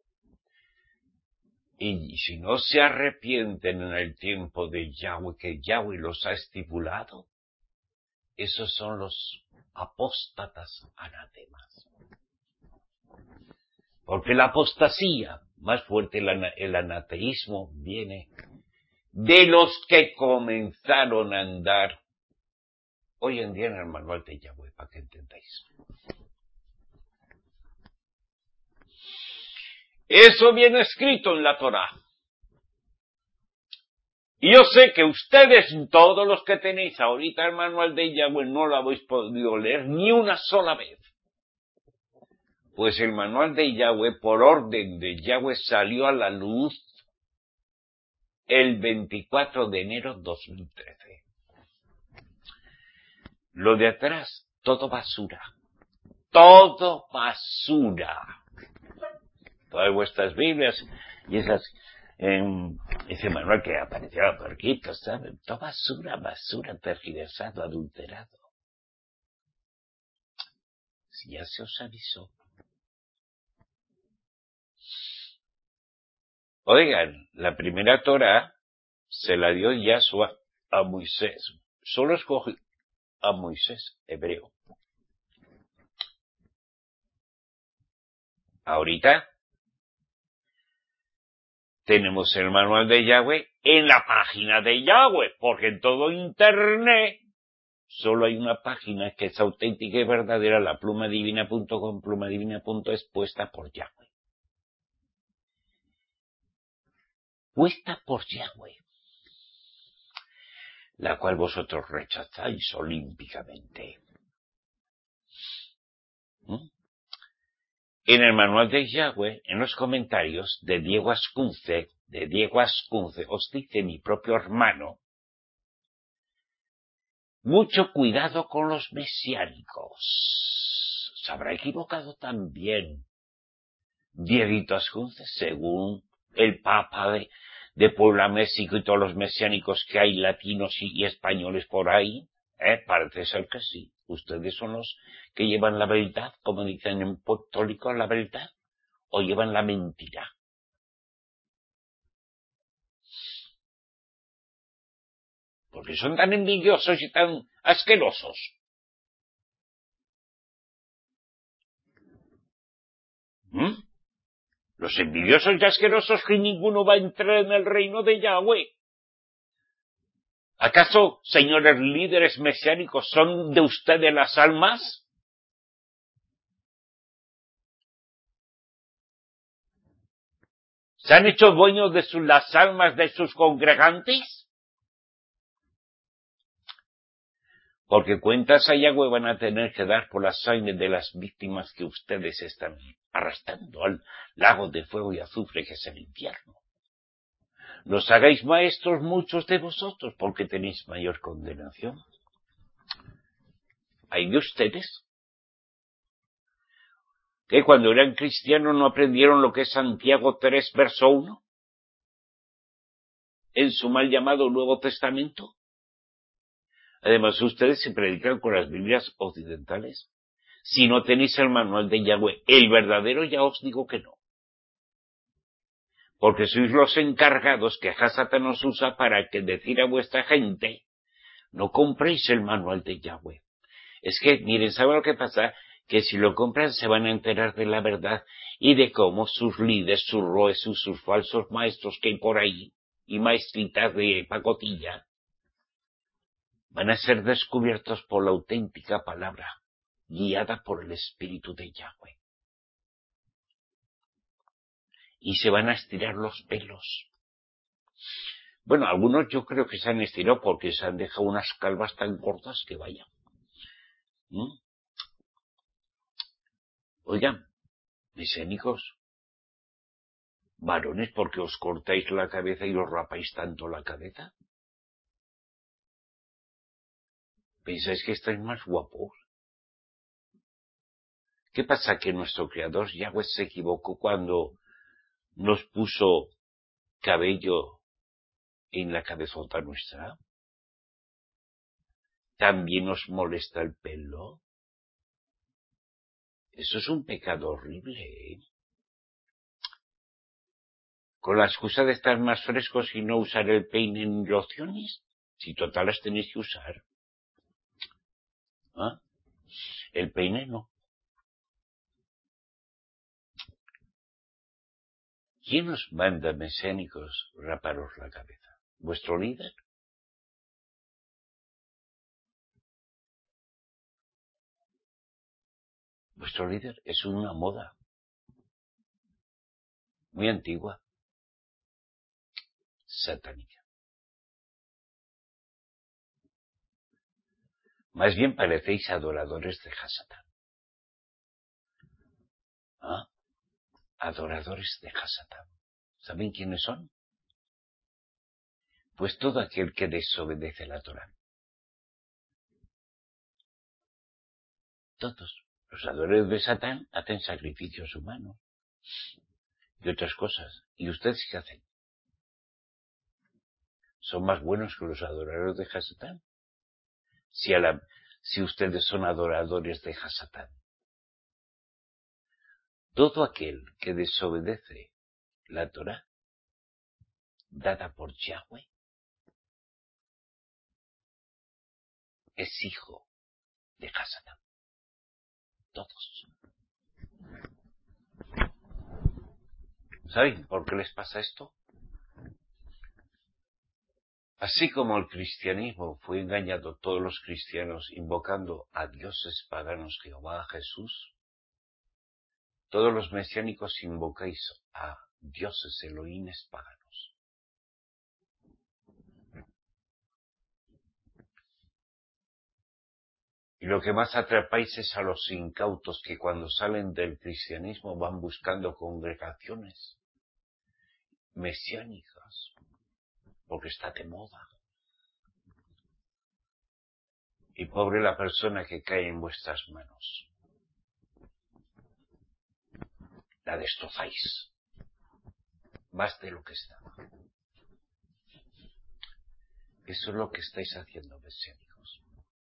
S1: Y si no se arrepienten en el tiempo de Yahweh, que Yahweh los ha estipulado, esos son los apóstatas anatemas. Porque la apostasía, más fuerte el anateísmo, viene de los que comenzaron a andar hoy en día en el manual de Yahweh, para que entendáis. Eso viene escrito en la Torá. Y yo sé que ustedes, todos los que tenéis ahorita el manual de Yahweh, no lo habéis podido leer ni una sola vez. Pues el manual de Yahweh, por orden de Yahweh, salió a la luz el 24 de enero de 2013. Lo de atrás, todo basura. Todo basura. Todas vuestras Biblias y ese manual que apareció por aquí, ¿saben? Todo basura, tergiversado, adulterado. Si ya se os avisó. Oigan, la primera Torá se la dio Yahshua a Moisés. Solo escogió a Moisés, hebreo. Ahorita tenemos el manual de Yahweh en la página de Yahweh, porque en todo Internet solo hay una página que es auténtica y verdadera, la plumadivina.com, plumadivina.es, puesta por Yahweh. Puesta por Yahweh, la cual vosotros rechazáis olímpicamente. En el manual de Yahweh, en los comentarios de Diego Ascunce, os dice mi propio hermano, mucho cuidado con los mesiánicos. Se habrá equivocado también Dieguito Ascunce, según el Papa de Puebla, México y todos los mesiánicos que hay latinos y españoles por ahí. Parece ser que sí. Ustedes son los que llevan la verdad, como dicen en católico, la verdad, o llevan la mentira. Porque son tan envidiosos y tan asquerosos. Los envidiosos y asquerosos, que ninguno va a entrar en el reino de Yahweh. ¿Acaso, señores líderes mesiánicos, son de ustedes las almas? ¿Se han hecho dueños de las almas de sus congregantes? Porque cuentas a Yahweh van a tener que dar por la sangre de las víctimas que ustedes están arrastrando al lago de fuego y azufre que es el infierno. Los hagáis maestros muchos de vosotros, porque tenéis mayor condenación. ¿Hay de ustedes? ¿Que cuando eran cristianos no aprendieron lo que es Santiago 3, verso 1? En su mal llamado Nuevo Testamento. Además, ustedes se predican con las Biblias occidentales. Si no tenéis el manual de Yahweh, el verdadero, ya os digo que no. Porque sois los encargados que Hasatán os usa para que decir a vuestra gente, no compréis el manual de Yahweh. Es que, miren, ¿saben lo que pasa? que si lo compran se van a enterar de la verdad y de cómo sus líderes, sus roes, sus falsos maestros que hay por ahí, y maestritas de pacotilla, van a ser descubiertos por la auténtica palabra, guiada por el Espíritu de Yahweh. Y se van a estirar los pelos. Bueno, algunos yo creo que se han estirado porque se han dejado unas calvas tan cortas que vaya. Oigan, mesiánicos, varones, ¿por qué os cortáis la cabeza y os rapáis tanto la cabeza? ¿Pensáis que estáis más guapos? ¿Qué pasa? Que nuestro Creador Yahweh se equivocó cuando nos puso cabello en la cabezota nuestra. ¿También nos molesta el pelo? Eso es un pecado horrible, ¿eh? Con la excusa de estar más frescos y no usar el peine en lociones, si total las tenéis que usar. ¿Ah? El peine no. ¿Quién os manda, mesiánicos, raparos la cabeza? ¿Vuestro líder? Vuestro líder es una moda muy antigua, satánica. Más bien parecéis adoradores de Hasatán. ¿Ah? Adoradores de Hasatán. ¿Saben quiénes son? Pues todo aquel que desobedece la Torá. Todos. Los adoradores de Satán hacen sacrificios humanos y otras cosas. ¿Y ustedes qué hacen? ¿Son más buenos que los adoradores de Hasatán? Si ustedes son adoradores de Hasatán. Todo aquel que desobedece la Torá dada por Yahweh es hijo de Hasatán. Todos. ¿Saben por qué les pasa esto? Así como el cristianismo fue engañado, todos los cristianos invocando a dioses paganos, Jehová, a Jesús, todos los mesiánicos invocáis a dioses Elohines paganos. Y lo que más atrapáis es a los incautos que cuando salen del cristianismo van buscando congregaciones mesiánicas, porque está de moda. Y pobre la persona que cae en vuestras manos. La destrozáis. Más de lo que estaba. Eso es lo que estáis haciendo, mesiánicos.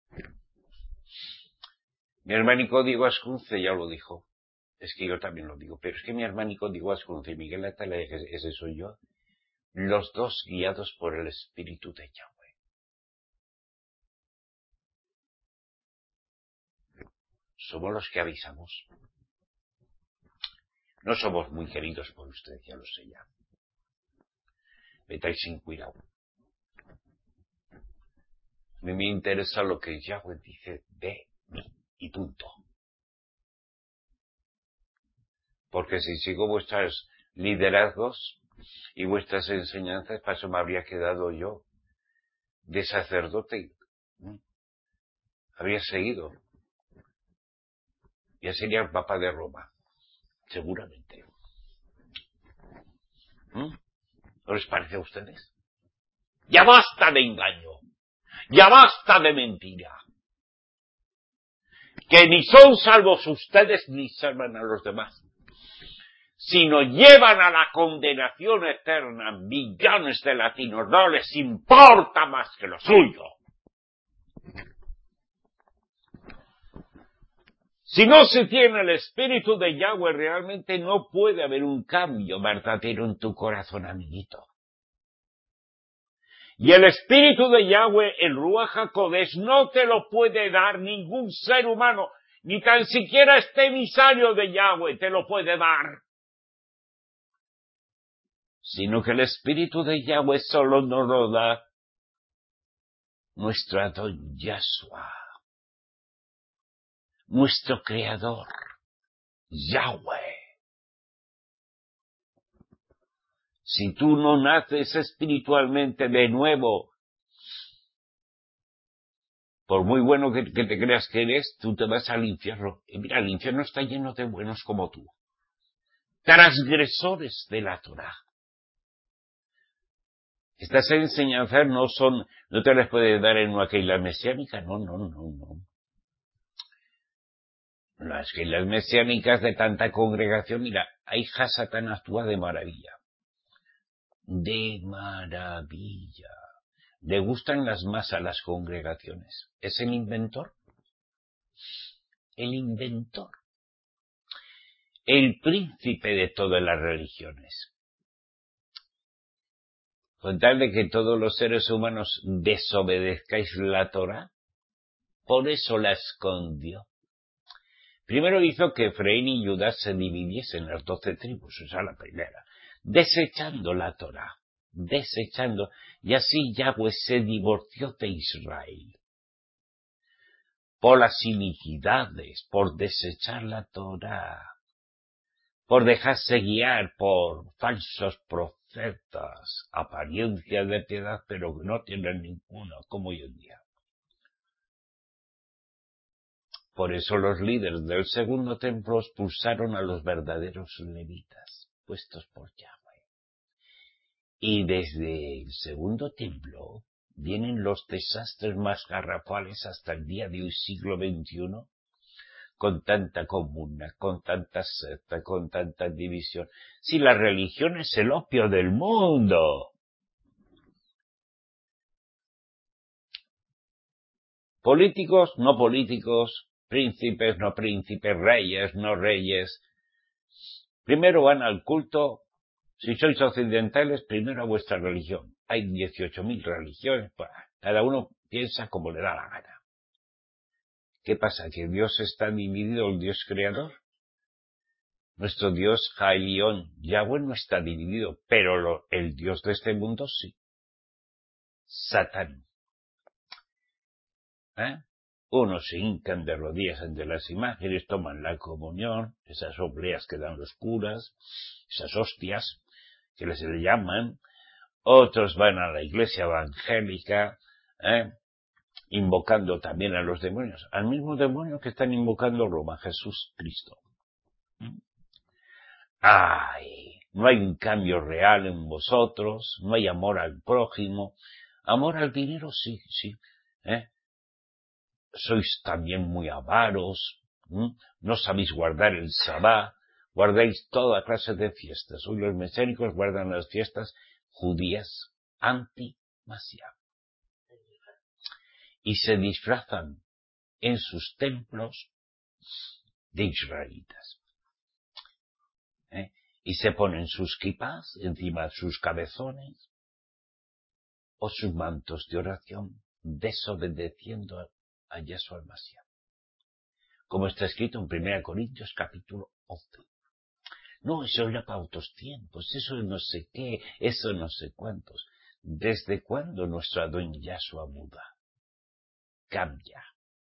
S1: Mi hermanico Diego Ascunce ya lo dijo. Es que yo también lo digo. Pero es que mi hermanico Diego Ascunce y Miguel Atala, ese soy yo. Los dos guiados por el Espíritu de Yahweh. Somos los que avisamos. No somos muy queridos por usted, ya lo sé ya. Metáis sin cuidado. A mí me interesa lo que Yahweh dice de mí, y punto. Porque si sigo vuestros liderazgos y vuestras enseñanzas, para eso me habría quedado yo de sacerdote. Habría seguido. Ya sería el Papa de Roma, seguramente. ¿No les parece a ustedes? Ya basta de engaño. Ya basta de mentira. Que ni son salvos ustedes ni salvan a los demás, sino llevan a la condenación eterna millones de latinos. No les importa más que lo suyo. Si no se tiene el Espíritu de Yahweh, realmente no puede haber un cambio verdadero en tu corazón, amiguito. Y el Espíritu de Yahweh, el Ruach HaKodesh, no te lo puede dar ningún ser humano. Ni tan siquiera este emisario de Yahweh te lo puede dar. Sino que el Espíritu de Yahweh solo nos lo da nuestro Adón Yahshua, nuestro Creador, Yahweh. Si tú no naces espiritualmente de nuevo, por muy bueno que te creas que eres, tú te vas al infierno. Y mira, el infierno está lleno de buenos como tú, transgresores de la Torá. Estas enseñanzas no te las puede dar en una keila mesiánica, no. Las keilas mesiánicas de tanta congregación, mira, ahí Hasatán actúa de maravilla. De maravilla. Le gustan más a las congregaciones. Es el inventor. El inventor. El príncipe de todas las religiones. Con tal de que todos los seres humanos desobedezcáis la Torá, por eso la escondió. Primero hizo que Efraín y Judá se dividiesen en las 12 tribus, esa es la primera, desechando la Torá, y así Yahweh se divorció de Israel. Por las iniquidades, por desechar la Torá, por dejarse guiar por falsos profetas, apariencia de piedad, pero que no tienen ninguna, como hoy en día. Por eso los líderes del segundo templo expulsaron a los verdaderos levitas, puestos por Yahweh. Y desde el segundo templo vienen los desastres más garrafales hasta el día de hoy, siglo XXI, con tanta comuna, con tanta secta, con tanta división. Si la religión es el opio del mundo. Políticos, no políticos, príncipes, no príncipes, reyes, no reyes. Primero van al culto, si sois occidentales, primero a vuestra religión. Hay 18.000 religiones, cada uno piensa como le da la gana. ¿Qué pasa? ¿Que Dios está dividido, el Dios creador? Nuestro Dios Jaelión, Yahweh, no está dividido, pero el Dios de este mundo sí. Satán. Unos se hincan de rodillas ante las imágenes, toman la comunión, esas obleas que dan los curas, esas hostias que les le llaman. Otros van a la iglesia evangélica, invocando también a los demonios, al mismo demonio que están invocando Roma, Jesús Cristo. ¡Ay! No hay un cambio real en vosotros, no hay amor al prójimo. Amor al dinero, sí. Sois también muy avaros, no sabéis guardar el sabá, guardáis toda clase de fiestas. Hoy los mesiánicos guardan las fiestas judías anti-Mashiach. Y se disfrazan en sus templos de israelitas. Y se ponen sus kipás encima de sus cabezones o sus mantos de oración, desobedeciendo a Yahshua el Mashiach. Como está escrito en 1 Corintios capítulo 11. No, eso era para otros tiempos, eso no sé qué, eso no sé cuántos. ¿Desde cuándo nuestro Adón Yahshua muda? Cambia.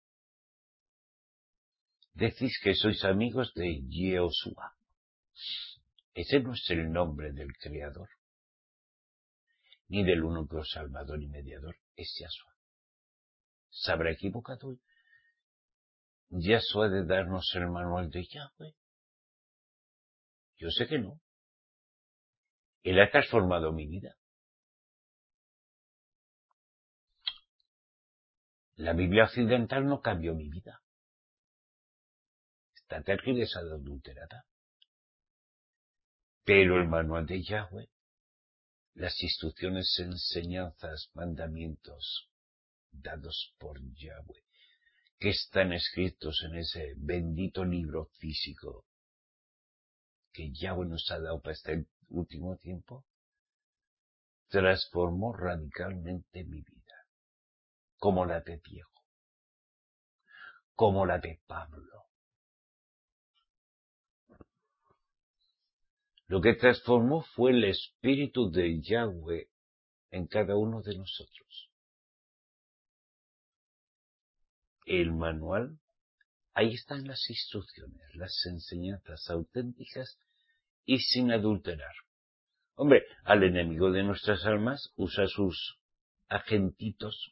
S1: Decís que sois amigos de Yehoshua. Ese no es el nombre del Creador, ni del único Salvador y Mediador, es Yahshua. ¿Se habrá equivocado? ¿Yahshua de darnos el manual de Yahweh? Yo sé que no. Él ha transformado mi vida. La Biblia occidental no cambió mi vida. Está tergiversada, adulterada. Pero el manual de Yahweh, las instrucciones, enseñanzas, mandamientos dados por Yahweh, que están escritos en ese bendito libro físico que Yahweh nos ha dado para este último tiempo, transformó radicalmente mi vida, como la de Diego, como la de Pablo, Lo que transformó fue el Espíritu de Yahweh en cada uno de nosotros. El manual, ahí están las instrucciones, las enseñanzas auténticas y sin adulterar. Hombre, al enemigo de nuestras almas usa sus agentitos,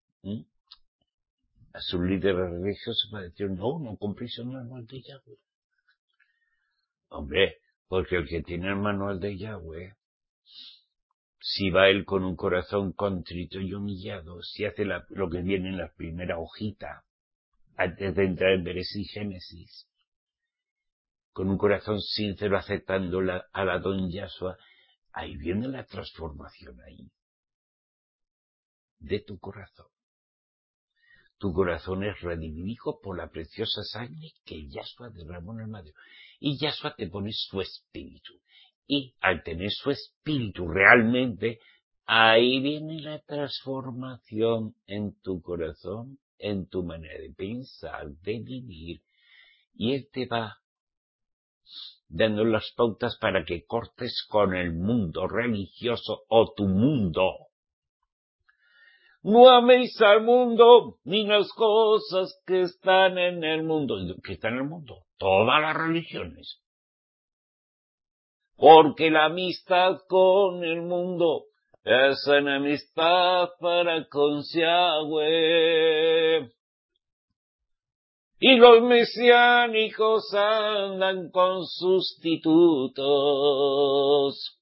S1: a sus líderes religiosos para decir, no compréis el manual de Yahweh. Hombre, porque el que tiene el manual de Yahweh, si va él con un corazón contrito y humillado, si hace lo que viene en la primera hojita, antes de entrar en Bereshit y Génesis, con un corazón sincero aceptando a la don Yahshua, ahí viene la transformación ahí, de tu corazón. Tu corazón es redimido por la preciosa sangre que Yahshua derramó en el madero. Y Yahshua te pone su espíritu. Y al tener su espíritu realmente, ahí viene la transformación en tu corazón, en tu manera de pensar, de vivir. Y Él te va dando las pautas para que cortes con el mundo religioso o tu mundo. No améis al mundo, ni las cosas que están en el mundo. ¿Qué está en el mundo? Todas las religiones. Porque la amistad con el mundo es enemistad para con Yahweh. Y los mesiánicos andan con sustitutos,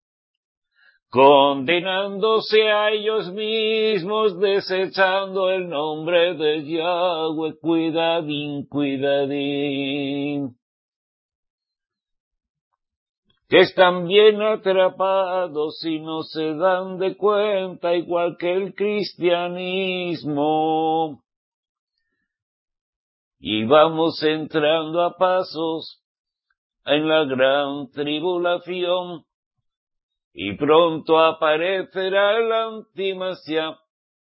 S1: condenándose a ellos mismos, desechando el nombre de Yahweh. Cuidadín, cuidadín, que están bien atrapados y no se dan de cuenta, igual que el cristianismo. Y vamos entrando a pasos en la gran tribulación, y pronto aparecerá el antimasía.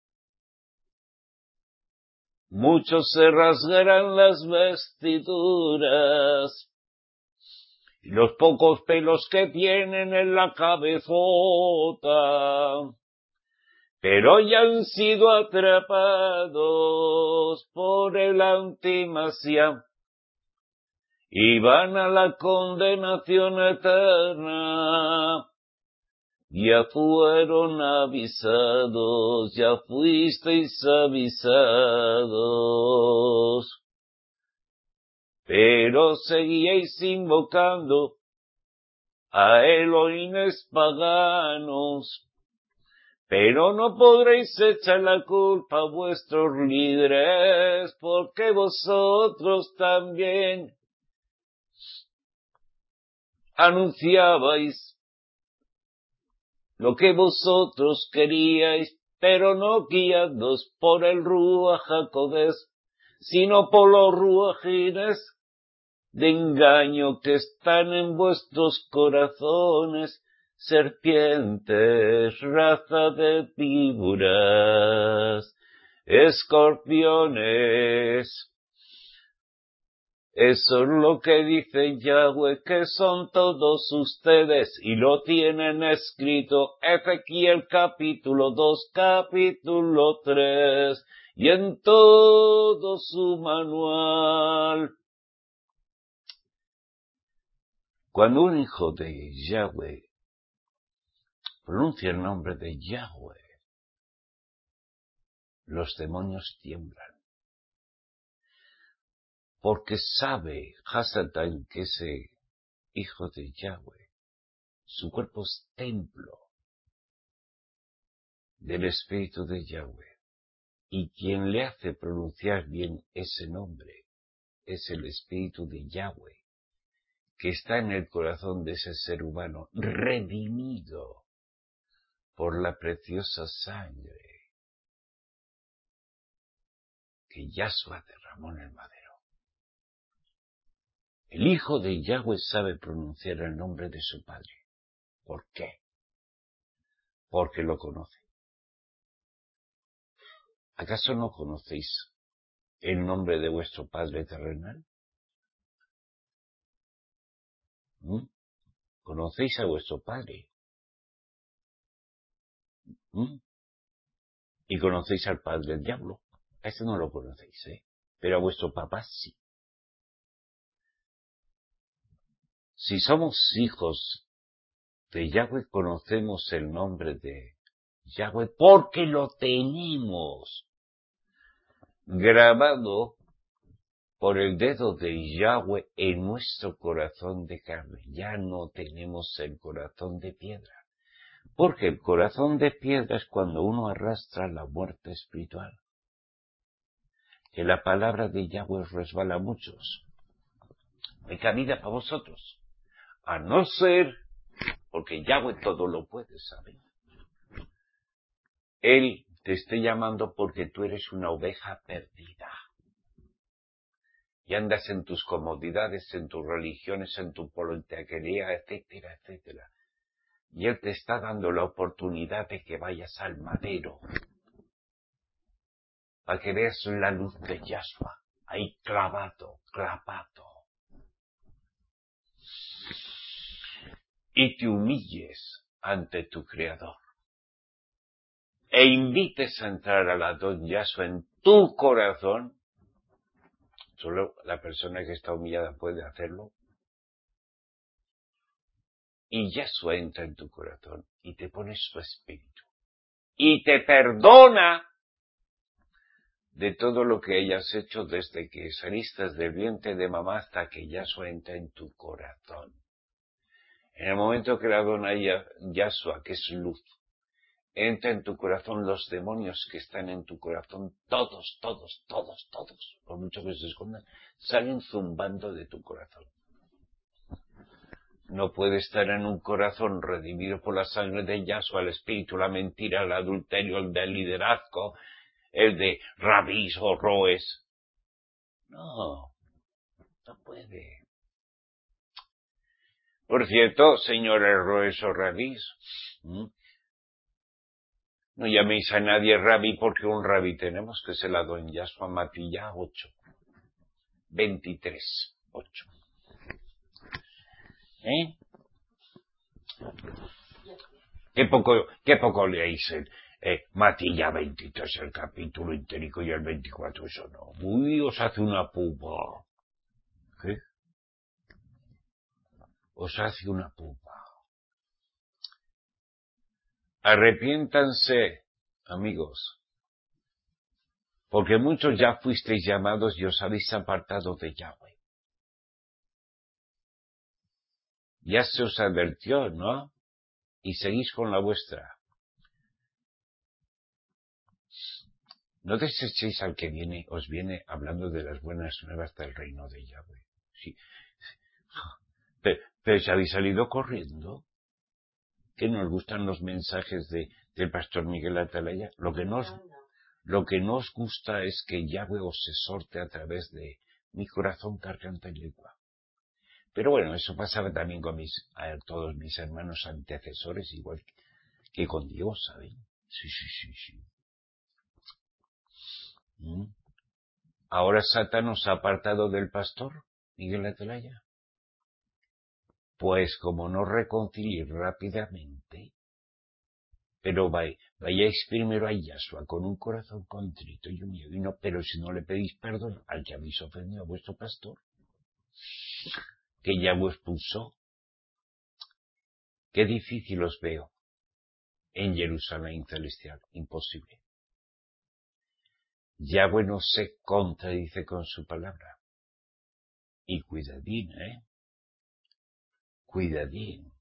S1: Muchos se rasgarán las vestiduras, y los pocos pelos que tienen en la cabezota, pero ya han sido atrapados por el antimasía, y van a la condenación eterna. Ya fueron avisados, ya fuisteis avisados, pero seguíais invocando a Elohines paganos, pero no podréis echar la culpa a vuestros líderes, porque vosotros también anunciabais lo que vosotros queríais, pero no guiados por el Ruach HaKodesh, sino por los ruajines de engaño que están en vuestros corazones, serpientes, raza de víboras, escorpiones. Eso es lo que dice Yahweh, que son todos ustedes, y lo tienen escrito Ezequiel capítulo 2, capítulo 3, y en todo su manual. Cuando un hijo de Yahweh pronuncia el nombre de Yahweh, los demonios tiemblan. Porque sabe Hasatán que ese hijo de Yahweh, su cuerpo es templo del Espíritu de Yahweh, y quien le hace pronunciar bien ese nombre es el Espíritu de Yahweh, que está en el corazón de ese ser humano, redimido por la preciosa sangre que Yahshua derramó en el madero. El hijo de Yahweh sabe pronunciar el nombre de su padre. ¿Por qué? Porque lo conoce. ¿Acaso no conocéis el nombre de vuestro Padre terrenal? conocéis a vuestro padre. Y conocéis al padre del diablo. A este no lo conocéis, pero a vuestro papá sí. Si somos hijos de Yahweh, conocemos el nombre de Yahweh porque lo tenemos grabado por el dedo de Yahweh en nuestro corazón de carne. Ya no tenemos el corazón de piedra. Porque el corazón de piedra es cuando uno arrastra la muerte espiritual. Que la palabra de Yahweh resbala a muchos. No hay cabida para vosotros. A no ser, porque Yahweh todo lo puede, ¿sabe? Él te esté llamando porque tú eres una oveja perdida. Y andas en tus comodidades, en tus religiones, en tu politequería, etcétera, etcétera. Y Él te está dando la oportunidad de que vayas al madero. Para que veas la luz de Yahshua. Ahí clavado. Y te humilles ante tu Creador. E invites a entrar al Adón Yahshua en tu corazón. Solo la persona que está humillada puede hacerlo. Y Yahshua entra en tu corazón y te pone su espíritu. Y te perdona de todo lo que hayas hecho desde que saliste del vientre de mamá hasta que Yahshua entra en tu corazón. En el momento que la dona Yahshua, que es luz, entra en tu corazón, los demonios que están en tu corazón, todos, por mucho que se escondan, salen zumbando de tu corazón. No puede estar en un corazón redimido por la sangre de Yahshua, el espíritu, la mentira, el adulterio, el del liderazgo, el de rabís o roes. No puede. Por cierto, señores roes o rabís, no llaméis a nadie rabí porque un rabí tenemos, que es el Adón Yahshua, Matilla 8. 23. 8. Qué poco leéis Matilla 23, el capítulo intérico, y el 24, eso no. Uy, os hace una pupa. ¿Qué? Os hace una pupa. Arrepiéntanse, amigos, porque muchos ya fuisteis llamados y os habéis apartado de Yahweh. Ya se os advirtió, ¿no? Y seguís con la vuestra. No desechéis al que os viene hablando de las buenas nuevas del reino de Yahweh. Sí. Pero si habéis salido corriendo, que nos gustan los mensajes del pastor Miguel Atalaya, lo que no os gusta es que Yahweh os exhorte a través de mi corazón garganta y lengua. Pero bueno, eso pasaba también con a todos mis hermanos antecesores, igual que con Dios, ¿saben? Sí. Ahora Satán nos ha apartado del pastor Miguel Atalaya. Pues como no reconciliéis rápidamente, pero vayáis primero a Yahshua con un corazón contrito y humilde, pero si no le pedís perdón al que habéis ofendido a vuestro pastor, que Yahweh os puso, qué difícil os veo en Jerusalén celestial, imposible. Yahweh no se contradice con su palabra. Y cuidadín, cuidadín.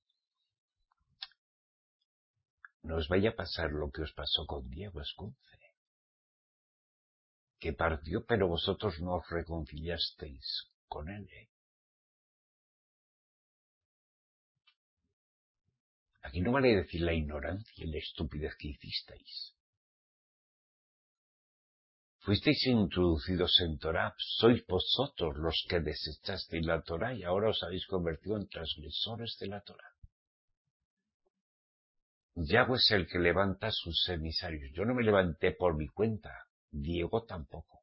S1: No os vaya a pasar lo que os pasó con Diego Escunce, que partió, pero vosotros no os reconciliasteis con él. Aquí no vale decir la ignorancia y la estupidez que hicisteis. Fuisteis introducidos en Torah, sois vosotros los que desechasteis la Torah y ahora os habéis convertido en transgresores de la Torah. Yahweh es el que levanta a sus emisarios. Yo no me levanté por mi cuenta, Diego tampoco.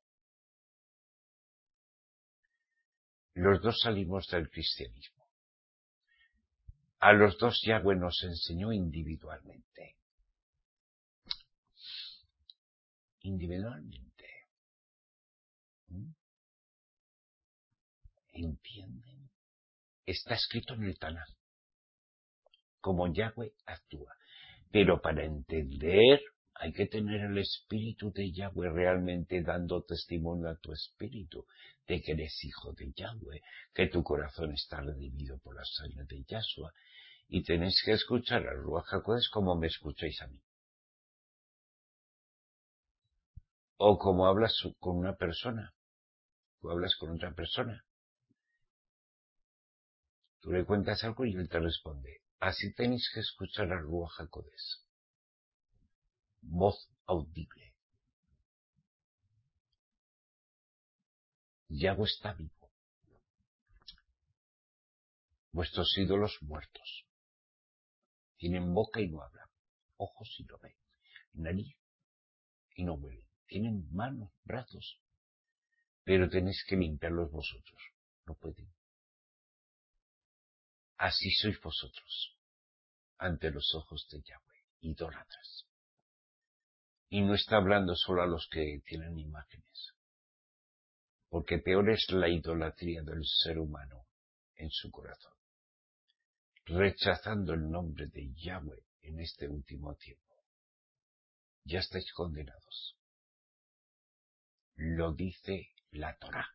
S1: Los dos salimos del cristianismo. A los dos Yahweh nos enseñó individualmente. Individualmente. ¿Entienden? Está escrito en el Tanaj, como Yahweh actúa. Pero para entender, hay que tener el espíritu de Yahweh realmente dando testimonio a tu espíritu de que eres hijo de Yahweh, que tu corazón está redimido por la sangre de Yahshua, y tenéis que escuchar al Ruach HaKodesh como me escucháis a mí. O como hablas con una persona, tú hablas con otra persona. Tú le cuentas algo y él te responde. Así tenéis que escuchar al Ruach HaKodesh. Voz audible. Yahweh está vivo. Vuestros ídolos muertos. Tienen boca y no hablan. Ojos y no ven. Nariz y no huelen. Tienen manos, brazos. Pero tenéis que limpiarlos vosotros. No pueden. Así sois vosotros. Ante los ojos de Yahweh. Idólatras. Y no está hablando solo a los que tienen imágenes. Porque peor es la idolatría del ser humano en su corazón. Rechazando el nombre de Yahweh en este último tiempo. Ya estáis condenados. Lo dice la Torá.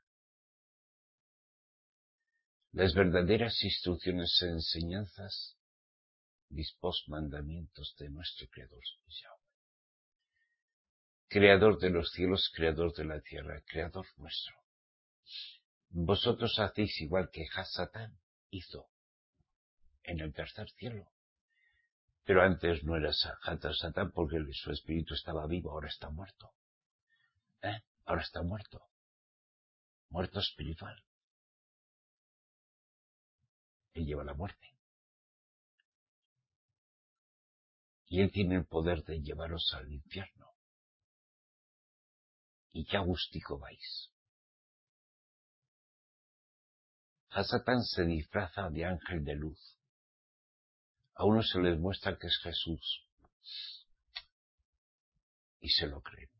S1: Las verdaderas instrucciones e enseñanzas, dispos mandamientos de nuestro Creador Yahweh. Creador de los cielos, creador de la tierra, creador nuestro. Vosotros hacéis igual que Hasatán hizo en el tercer cielo. Pero antes no era Hasatán porque su espíritu estaba vivo, ahora está muerto. Ahora está muerto. Muerto espiritual. Él lleva la muerte. Y él tiene el poder de llevaros al infierno. Y qué agustico vais. Hasatán se disfraza de ángel de luz. A uno se les muestra que es Jesús. Y se lo creen.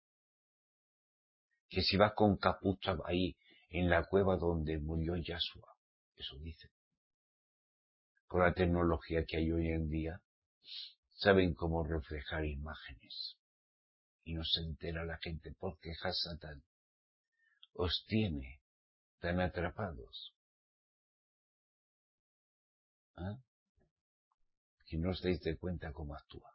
S1: Que si va con capucha ahí en la cueva donde murió Yahshua. Eso dice. Con la tecnología que hay hoy en día, saben cómo reflejar imágenes. Y no se entera la gente porque Hasatán os tiene tan atrapados. Que no os deis de cuenta cómo actúa.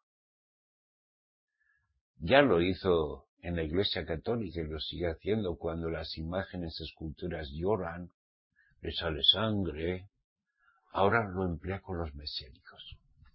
S1: Ya lo hizo en la Iglesia Católica y lo sigue haciendo cuando las imágenes esculturas lloran, le sale sangre. Ahora lo emplea con los mesiánicos.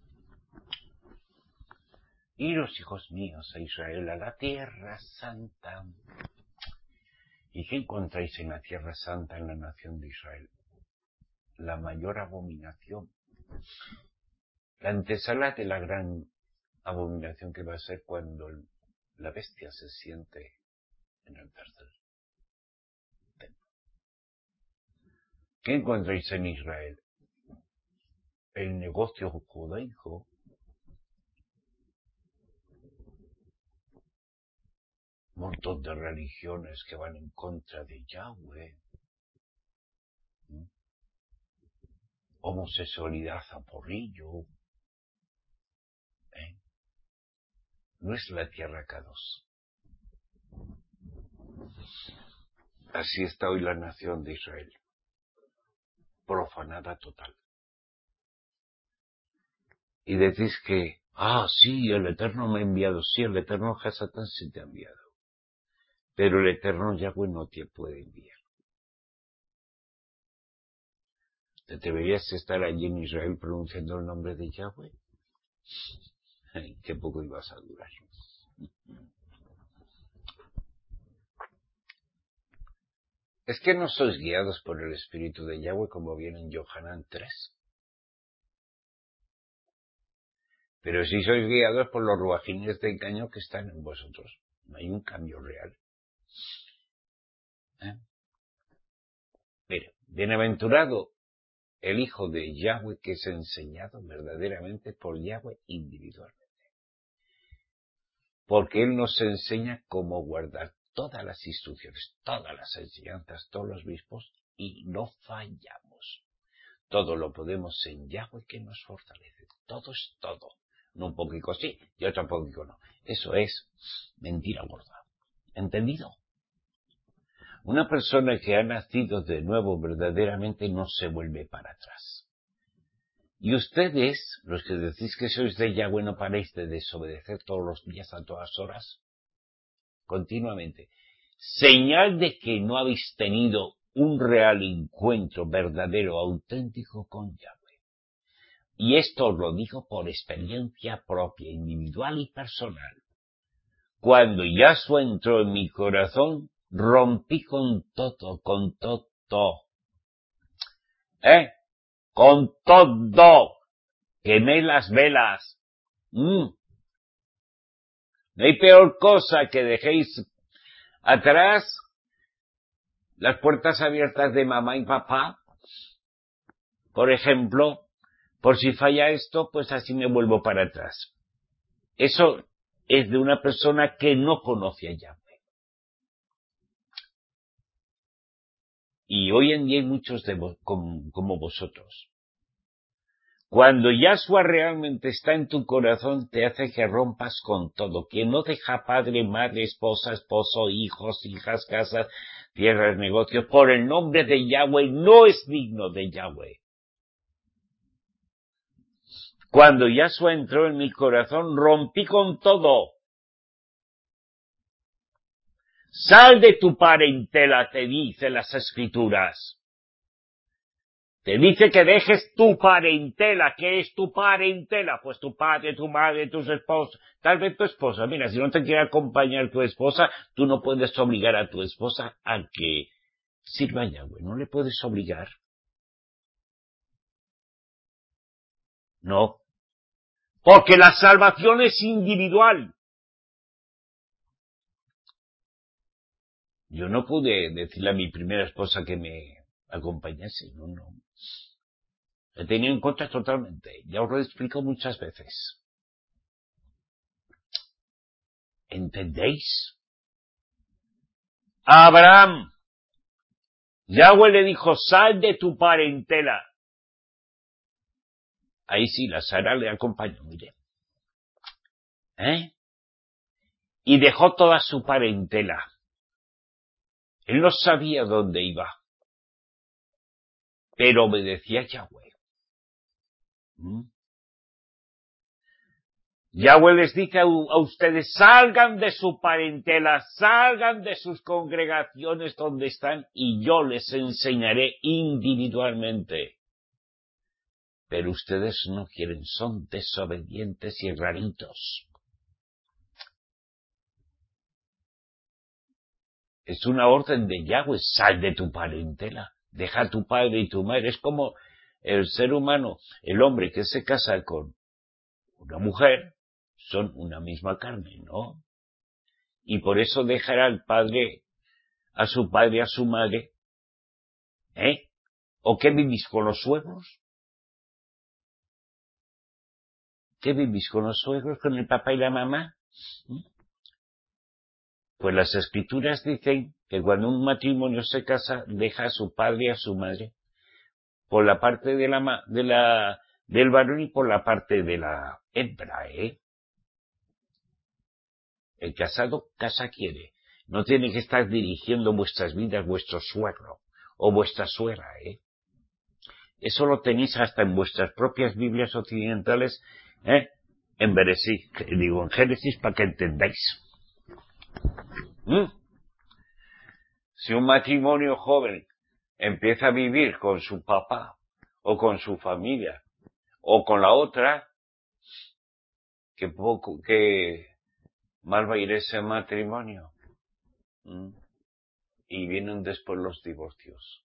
S1: Iros, hijos míos, a Israel, a la tierra santa. ¿Y qué encontráis en la tierra santa, en la nación de Israel? La mayor abominación. La antesala de la gran abominación que va a ser cuando la bestia se siente en el tercer templo. ¿Qué encontráis en Israel? El negocio judaico, un montón de religiones que van en contra de Yahweh, homosexualidad a porrillo, no es la tierra K2. Así está hoy la nación de Israel, profanada total. Y decís que, sí, el Eterno me ha enviado, sí, el Eterno Hasatán sí te ha enviado. Pero el Eterno Yahweh no te puede enviar. ¿Te deberías estar allí en Israel pronunciando el nombre de Yahweh? Ay, qué poco ibas a durar. Es que no sois guiados por el Espíritu de Yahweh como viene en Yohanan 3. Pero sí sois guiados por los ruajines de engaño que están en vosotros. No hay un cambio real. Mira, bienaventurado el Hijo de Yahweh, que es enseñado verdaderamente por Yahweh individualmente. Porque Él nos enseña cómo guardar todas las instrucciones, todas las enseñanzas, todos los mismos, y no fallamos. Todo lo podemos en Yahweh que nos fortalece. Todo es todo. No un poquito sí y otro poquito no. Eso es mentira gorda. ¿Entendido? Una persona que ha nacido de nuevo verdaderamente no se vuelve para atrás. Y ustedes, los que decís que sois de Yahweh, no paréis de desobedecer todos los días a todas horas, continuamente. Señal de que no habéis tenido un real encuentro verdadero, auténtico con Yahweh. Y esto os lo digo por experiencia propia, individual y personal. Cuando Yahshua entró en mi corazón, rompí con todo. Con todo. Quemé las velas. No hay peor cosa que dejéis atrás las puertas abiertas de mamá y papá. Por ejemplo, por si falla esto, pues así me vuelvo para atrás. Eso es de una persona que no conoce a Yahweh. Y hoy en día hay muchos de como vosotros. Cuando Yahshua realmente está en tu corazón, te hace que rompas con todo. Quien no deja padre, madre, esposa, esposo, hijos, hijas, casas, tierras, negocios, por el nombre de Yahweh, no es digno de Yahweh. Cuando Yahshua entró en mi corazón, rompí con todo. Sal de tu parentela, te dice las Escrituras. Te dice que dejes tu parentela. ¿Qué es tu parentela? Pues tu padre, tu madre, tus esposos. Tal vez tu esposa. Mira, si no te quiere acompañar tu esposa, tú no puedes obligar a tu esposa a que sirva a Yahweh. No le puedes obligar. No. Porque la salvación es individual. Yo no pude decirle a mi primera esposa que me acompañase. No. He tenido en contra totalmente. Ya os lo he explicado muchas veces. ¿Entendéis? A Abraham, Yahweh le dijo, sal de tu parentela. Ahí sí, la Sara le acompañó, mire. Y dejó toda su parentela. Él no sabía dónde iba, pero obedecía a Yahweh. Yahweh les dice a ustedes, salgan de su parentela, salgan de sus congregaciones donde están y yo les enseñaré individualmente. Pero ustedes no quieren, son desobedientes y raritos. Es una orden de Yahweh, sal de tu parentela, deja a tu padre y tu madre. Es como el ser humano, el hombre que se casa con una mujer, son una misma carne, ¿no? Y por eso dejará al padre, a su padre, a su madre. ¿O qué vivís con los suegros? ¿Qué vivís con los suegros, con el papá y la mamá? Pues las Escrituras dicen que cuando un matrimonio se casa, deja a su padre y a su madre, por la parte del varón y por la parte de la hembra, El casado casa quiere. No tiene que estar dirigiendo vuestras vidas vuestro suegro o vuestra suegra, Eso lo tenéis hasta en vuestras propias Biblias occidentales, en Bereshit, en Génesis, para que entendáis. Si un matrimonio joven empieza a vivir con su papá o con su familia o con la otra, que mal va a ir ese matrimonio. Y vienen después los divorcios.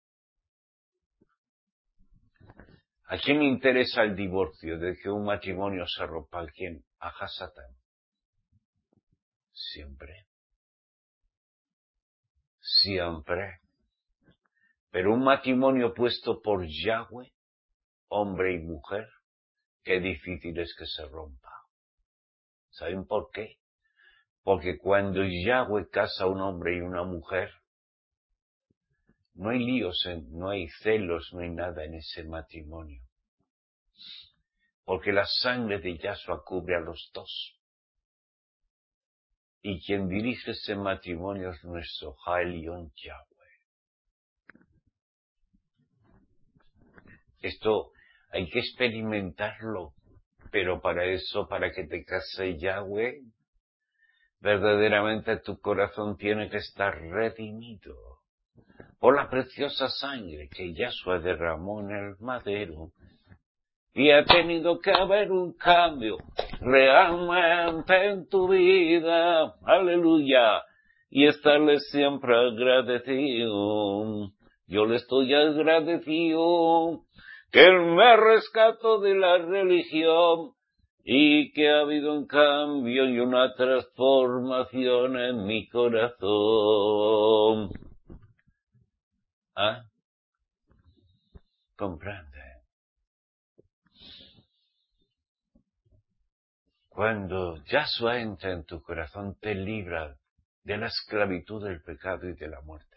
S1: ¿A quién le interesa el divorcio de que un matrimonio se rompa? ¿A quién? A Hasatán. Siempre. Pero un matrimonio puesto por Yahweh, hombre y mujer, qué difícil es que se rompa. ¿Saben por qué? Porque cuando Yahweh casa a un hombre y una mujer, no hay líos, no hay celos, no hay nada en ese matrimonio. Porque la sangre de Yahshua cubre a los dos. Y quien dirige ese matrimonio es nuestro Ha'elyon Yahweh. Esto hay que experimentarlo, pero para eso, para que te case Yahweh, verdaderamente tu corazón tiene que estar redimido por la preciosa sangre que Yahshua derramó en el madero. Y ha tenido que haber un cambio realmente en tu vida. Aleluya. Y estarle siempre agradecido. Yo le estoy agradecido que Él me rescató de la religión y que ha habido un cambio y una transformación en mi corazón. ¿Ah? Comprende. Cuando Yahshua entra en tu corazón, te libra de la esclavitud del pecado y de la muerte.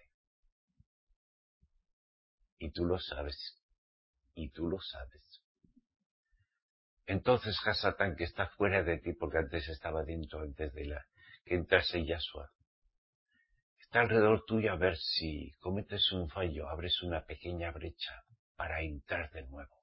S1: Y tú lo sabes. Y tú lo sabes. Entonces Hasatán, que está fuera de ti, porque antes estaba dentro, antes de que entrase Yahshua, está alrededor tuyo a ver si cometes un fallo, abres una pequeña brecha para entrar de nuevo.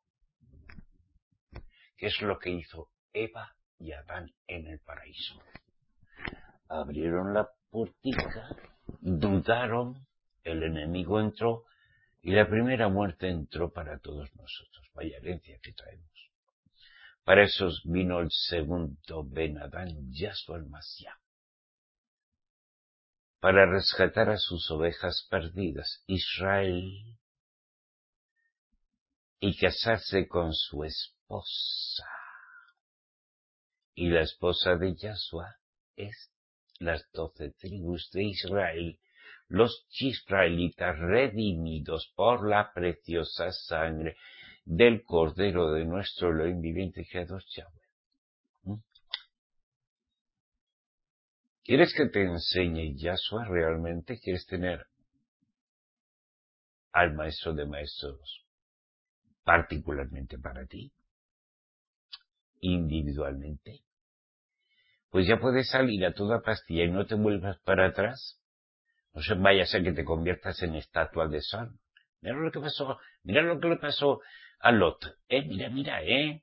S1: ¿Qué es lo que hizo Eva y Adán en el paraíso? Abrieron la puertica, dudaron, el enemigo entró y la primera muerte entró para todos nosotros. Vaya herencia que traemos. Para eso vino el segundo Ben Adán, Yahshua el Mashiach, para rescatar a sus ovejas perdidas, Israel, y casarse con su esposa. Y la esposa de Yahshua es las 12 tribus de Israel, los israelitas redimidos por la preciosa sangre del Cordero de nuestro Elohim viviente creador Yahweh. ¿Quieres que te enseñe Yahshua realmente? ¿Quieres tener al Maestro de Maestros particularmente para ti? Individualmente. Pues ya puedes salir a toda pastilla y no te vuelvas para atrás. No se vaya a ser que te conviertas en estatua de sal. Mira lo que pasó, mira lo que le pasó a Lot. Mira.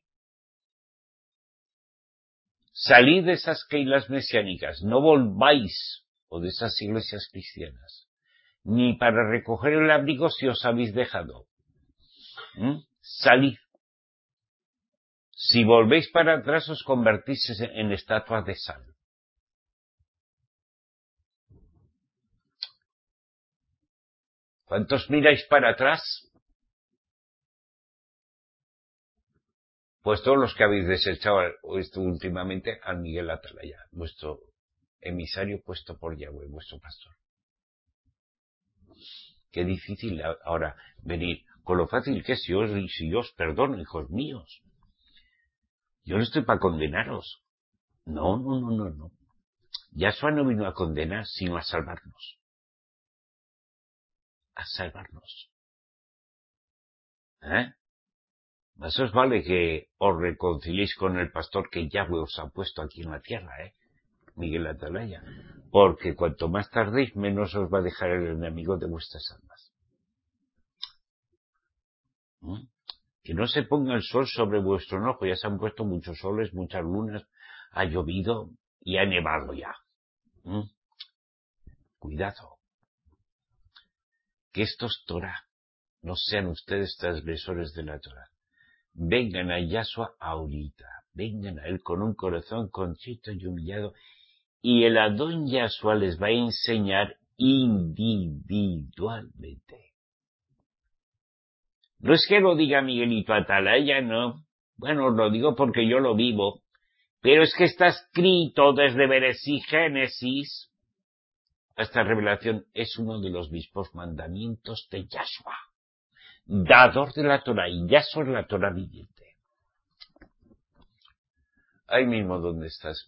S1: Salid de esas keilas mesiánicas, no volváis, o de esas iglesias cristianas, ni para recoger el abrigo si os habéis dejado. Salid. Si volvéis para atrás os convertís en estatuas de sal. ¿Cuántos miráis para atrás? Pues todos los que habéis desechado esto últimamente al Miguel Atalaya, vuestro emisario puesto por Yahweh, vuestro pastor. Qué difícil ahora venir, con lo fácil que es, si yo os perdono, hijos míos. Yo no estoy para condenaros. No. Yahshua no vino a condenar, sino a salvarnos. A salvarnos. Más os vale que os reconciliéis con el pastor que Yahweh os ha puesto aquí en la tierra, Miguel Atalaya. Porque cuanto más tardéis, menos os va a dejar el enemigo de vuestras almas. Que no se ponga el sol sobre vuestro enojo. Ya se han puesto muchos soles, muchas lunas, ha llovido y ha nevado ya. Cuidado. Que estos Torah no sean ustedes transgresores de la Torah. Vengan a Yahshua ahorita. Vengan a Él con un corazón contrito y humillado. Y el Adón Yahshua les va a enseñar individualmente. No es que lo diga Miguelito Atalaya, no. Bueno, lo digo porque yo lo vivo. Pero es que está escrito desde Bereshit Génesis Esta revelación es uno de los mismos mandamientos de Yahshua, dador de la Torah, y Yahshua es la Torah viviente. Ahí mismo donde estás.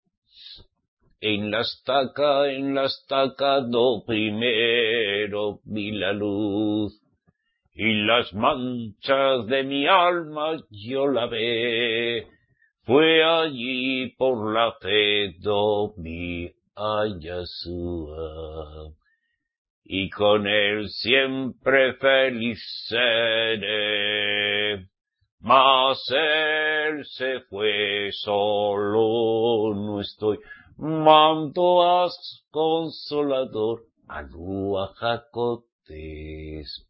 S1: En la estaca do primero vi la luz, y las manchas de mi alma yo la ve. Fue allí por la fe do vi a Yahshua, y con él siempre feliz seré. Mas él se fue, solo no estoy. Mando a consolador, a Ruach HaKodesh.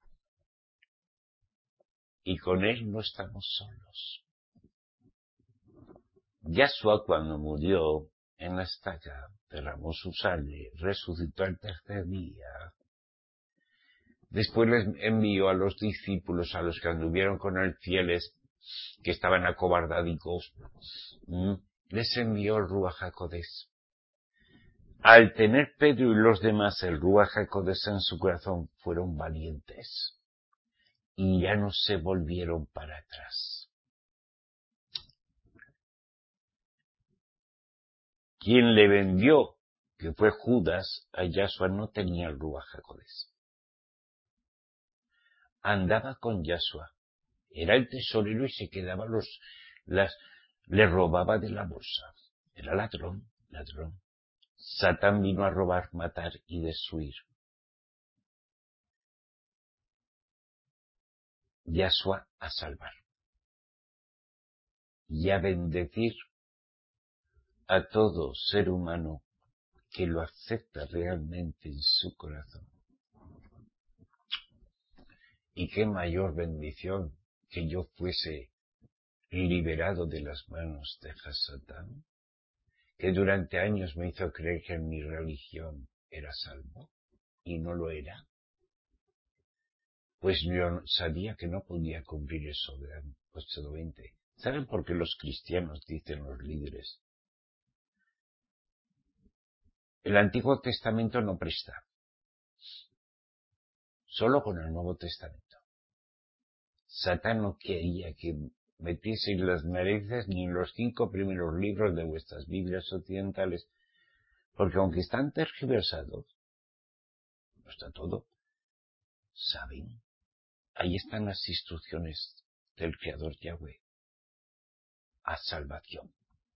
S1: Y con él no estamos solos. Yahshua, cuando murió en la estaca, derramó su sangre, resucitó al tercer día. Después les envió a los discípulos, a los que anduvieron con él fieles, que estaban acobardadicos, les envió el Ruach HaKodesh. Al tener Pedro y los demás el Ruach HaKodesh en su corazón, fueron valientes y ya no se volvieron para atrás. Quien le vendió, que fue Judas, a Yahshua, no tenía el Ruach HaKodesh. Andaba con Yahshua, era el tesorero y se quedaba le robaba de la bolsa. Era ladrón. Satán vino a robar, matar y destruir. Yahshua a salvar. Y a bendecir a todo ser humano que lo acepta realmente en su corazón. Y qué mayor bendición que yo fuese liberado de las manos de Satán, que durante años me hizo creer que en mi religión era salvo, y no lo era. Pues yo sabía que no podía cumplir eso de 8:20. ¿Saben por qué los cristianos dicen los líderes? El Antiguo Testamento no presta. Solo con el Nuevo Testamento. Satán no quería que metieseis las narices ni en los 5 primeros libros de vuestras Biblias occidentales, porque aunque están tergiversados, no está todo, saben, ahí están las instrucciones del Creador Yahweh a salvación.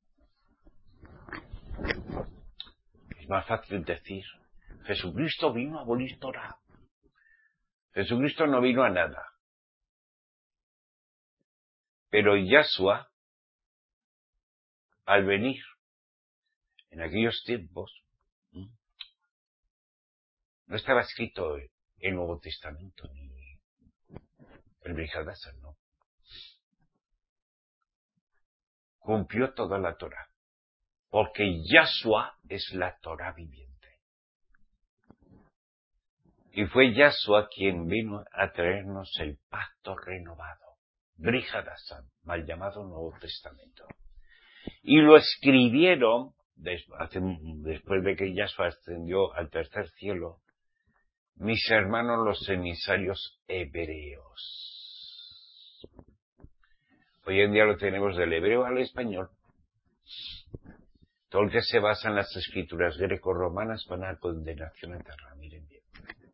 S1: Es más fácil decir, Jesucristo vino a abolir Torah. Jesucristo no vino a nada. Pero Yahshua, al venir en aquellos tiempos, no estaba escrito el Nuevo Testamento ni el Brit Hadashah, no. Cumplió toda la Torah, porque Yahshua es la Torah viviente. Y fue Yahshua quien vino a traernos el pacto renovado, Brit Hadashah, mal llamado Nuevo Testamento. Y lo escribieron, después de que Yahshua ascendió al tercer cielo, mis hermanos los emisarios hebreos. Hoy en día lo tenemos del hebreo al español. Todo el que se basa en las escrituras greco-romanas van a condenación eterna. Miren bien.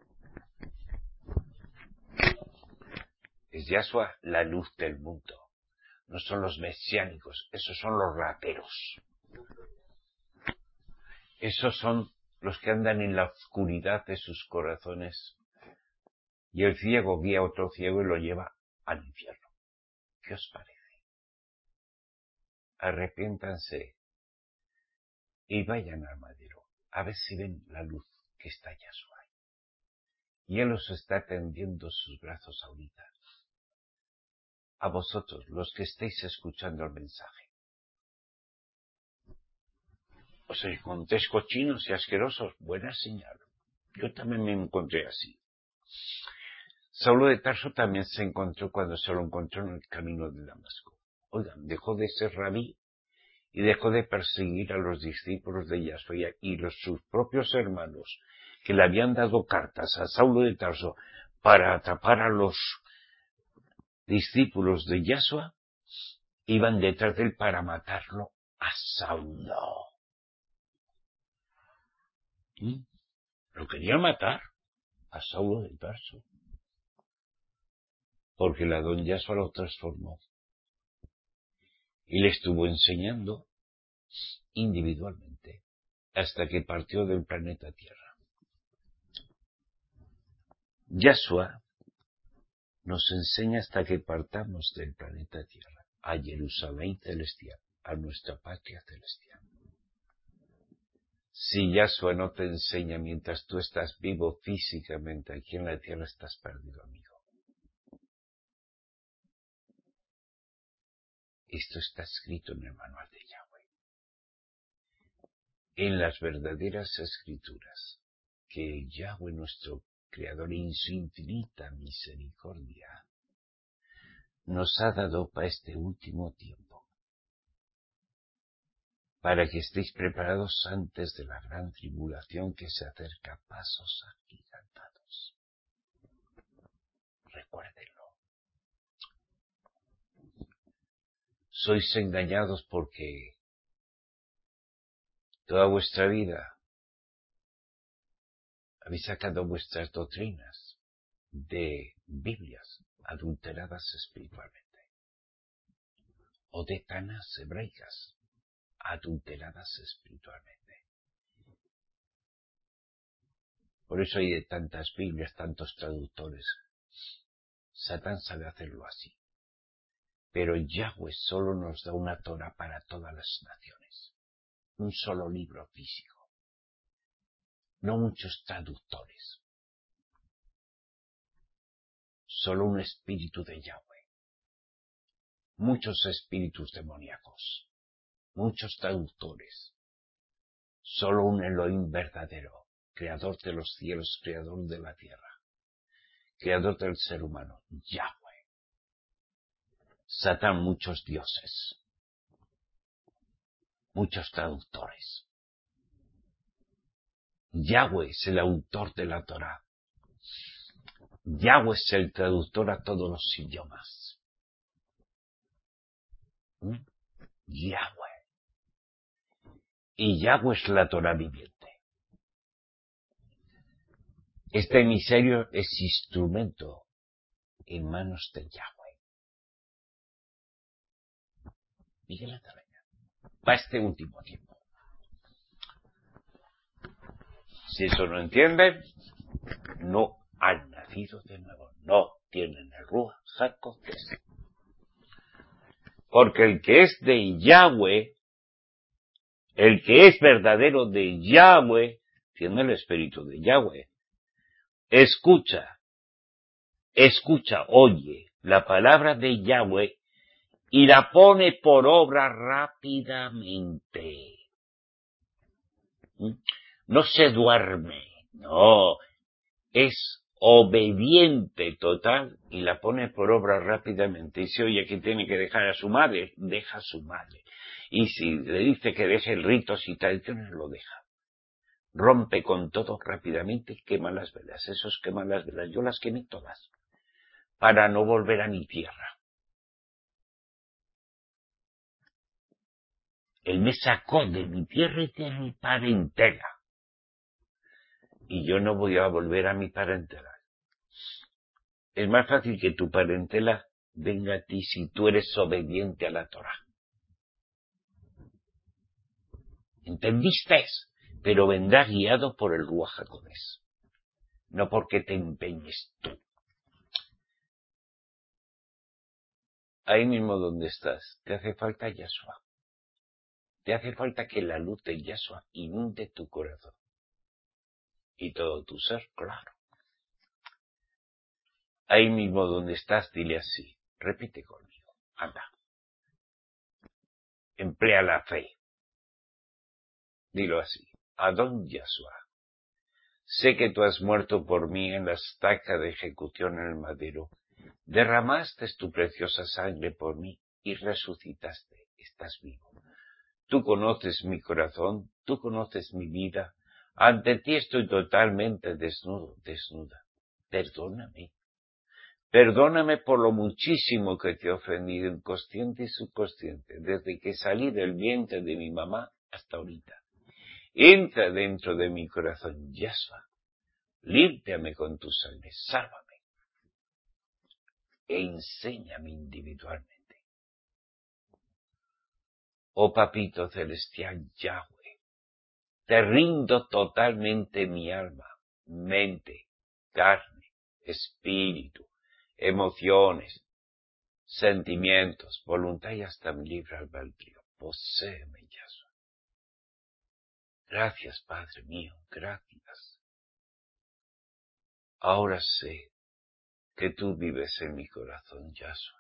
S1: Es Yahshua la luz del mundo. No son los mesiánicos, esos son los rateros. Esos son los que andan en la oscuridad de sus corazones. Y el ciego guía a otro ciego y lo lleva al infierno. ¿Qué os parece? Arrepiéntanse y vayan al madero, a ver si ven la luz que está Yahshua. Y Él os está tendiendo sus brazos ahorita. A vosotros, los que estéis escuchando el mensaje. Os encontréis cochinos y asquerosos, buena señal. Yo también me encontré así. Saulo de Tarso también se encontró cuando se lo encontró en el camino de Damasco. Oigan, dejó de ser rabí y dejó de perseguir a los discípulos de Yahshua y sus propios hermanos, que le habían dado cartas a Saulo de Tarso para atrapar a los discípulos de Yahshua, iban detrás de él para matarlo a Saulo. Lo querían matar a Saulo de Tarso, porque el Adón Yahshua lo transformó y le estuvo enseñando individualmente hasta que partió del planeta Tierra. Yahshua nos enseña hasta que partamos del planeta Tierra, a Jerusalén celestial, a nuestra patria celestial. Si Yahshua no te enseña mientras tú estás vivo físicamente aquí en la Tierra, estás perdido, amigo. Esto está escrito en el manual de Yahweh. En las verdaderas escrituras, que Yahweh, nuestro Creador, en su infinita misericordia, nos ha dado para este último tiempo, para que estéis preparados antes de la gran tribulación que se acerca a pasos agigantados. Recuérdenlo. Sois engañados porque toda vuestra vida habéis sacado vuestras doctrinas de Biblias adulteradas espiritualmente, o de tanas hebraicas adulteradas espiritualmente. Por eso hay de tantas Biblias, tantos traductores. Satán sabe hacerlo así. Pero Yahweh solo nos da una Torah para todas las naciones. Un solo libro físico. No muchos traductores. Solo un espíritu de Yahweh. Muchos espíritus demoníacos. Muchos traductores. Solo un Elohim verdadero. Creador de los cielos, creador de la tierra. Creador del ser humano. Yahweh. Satán, muchos dioses. Muchos traductores. Yahweh es el autor de la Torá. Yahweh es el traductor a todos los idiomas. Yahweh. Y Yahweh es la Torá viviente. Este emisario es instrumento en manos de Yahweh. Miguel Atalaya. Para este último tiempo. Si eso no entienden, no han nacido de nuevo. No tienen el Ruach HaKodesh. Porque el que es de Yahweh, el que es verdadero de Yahweh, tiene el espíritu de Yahweh. Escucha, oye la palabra de Yahweh y la pone por obra rápidamente. No se duerme, no, es obediente total y la pone por obra rápidamente. Y si oye que tiene que dejar a su madre, deja a su madre. Y si le dice que deje ritos y tradiciones, lo deja. Rompe con todo rápidamente, quema las velas. Esos queman las velas. Yo las quemé todas para no volver a mi tierra. Él me sacó de mi tierra y de mi parentela. Y yo no voy a volver a mi parentela. Es más fácil que tu parentela venga a ti si tú eres obediente a la Torá. ¿Entendiste? Pero vendrá guiado por el Ruach HaKodesh. No porque te empeñes tú. Ahí mismo donde estás, te hace falta Yahshua. Te hace falta que la luz de Yahshua inunde tu corazón. Y todo tu ser, claro. Ahí mismo donde estás, dile así. Repite conmigo. Anda. Emplea la fe. Dilo así. Adón Yahshua. Sé que tú has muerto por mí en la estaca de ejecución en el madero. Derramaste tu preciosa sangre por mí y resucitaste. Estás vivo. Tú conoces mi corazón, tú conoces mi vida. Ante ti estoy totalmente desnudo, desnuda. Perdóname. Perdóname por lo muchísimo que te he ofendido, inconsciente y subconsciente, desde que salí del vientre de mi mamá hasta ahorita. Entra dentro de mi corazón, Yahshua. Límpiame con tu sangre, sálvame. E enséñame individualmente. Oh Papito Celestial Yahweh, te rindo totalmente mi alma, mente, carne, espíritu, emociones, sentimientos, voluntad y hasta mi libre albedrío. Poséeme, Yahshua. Gracias, Padre mío, gracias. Ahora sé que tú vives en mi corazón, Yahshua.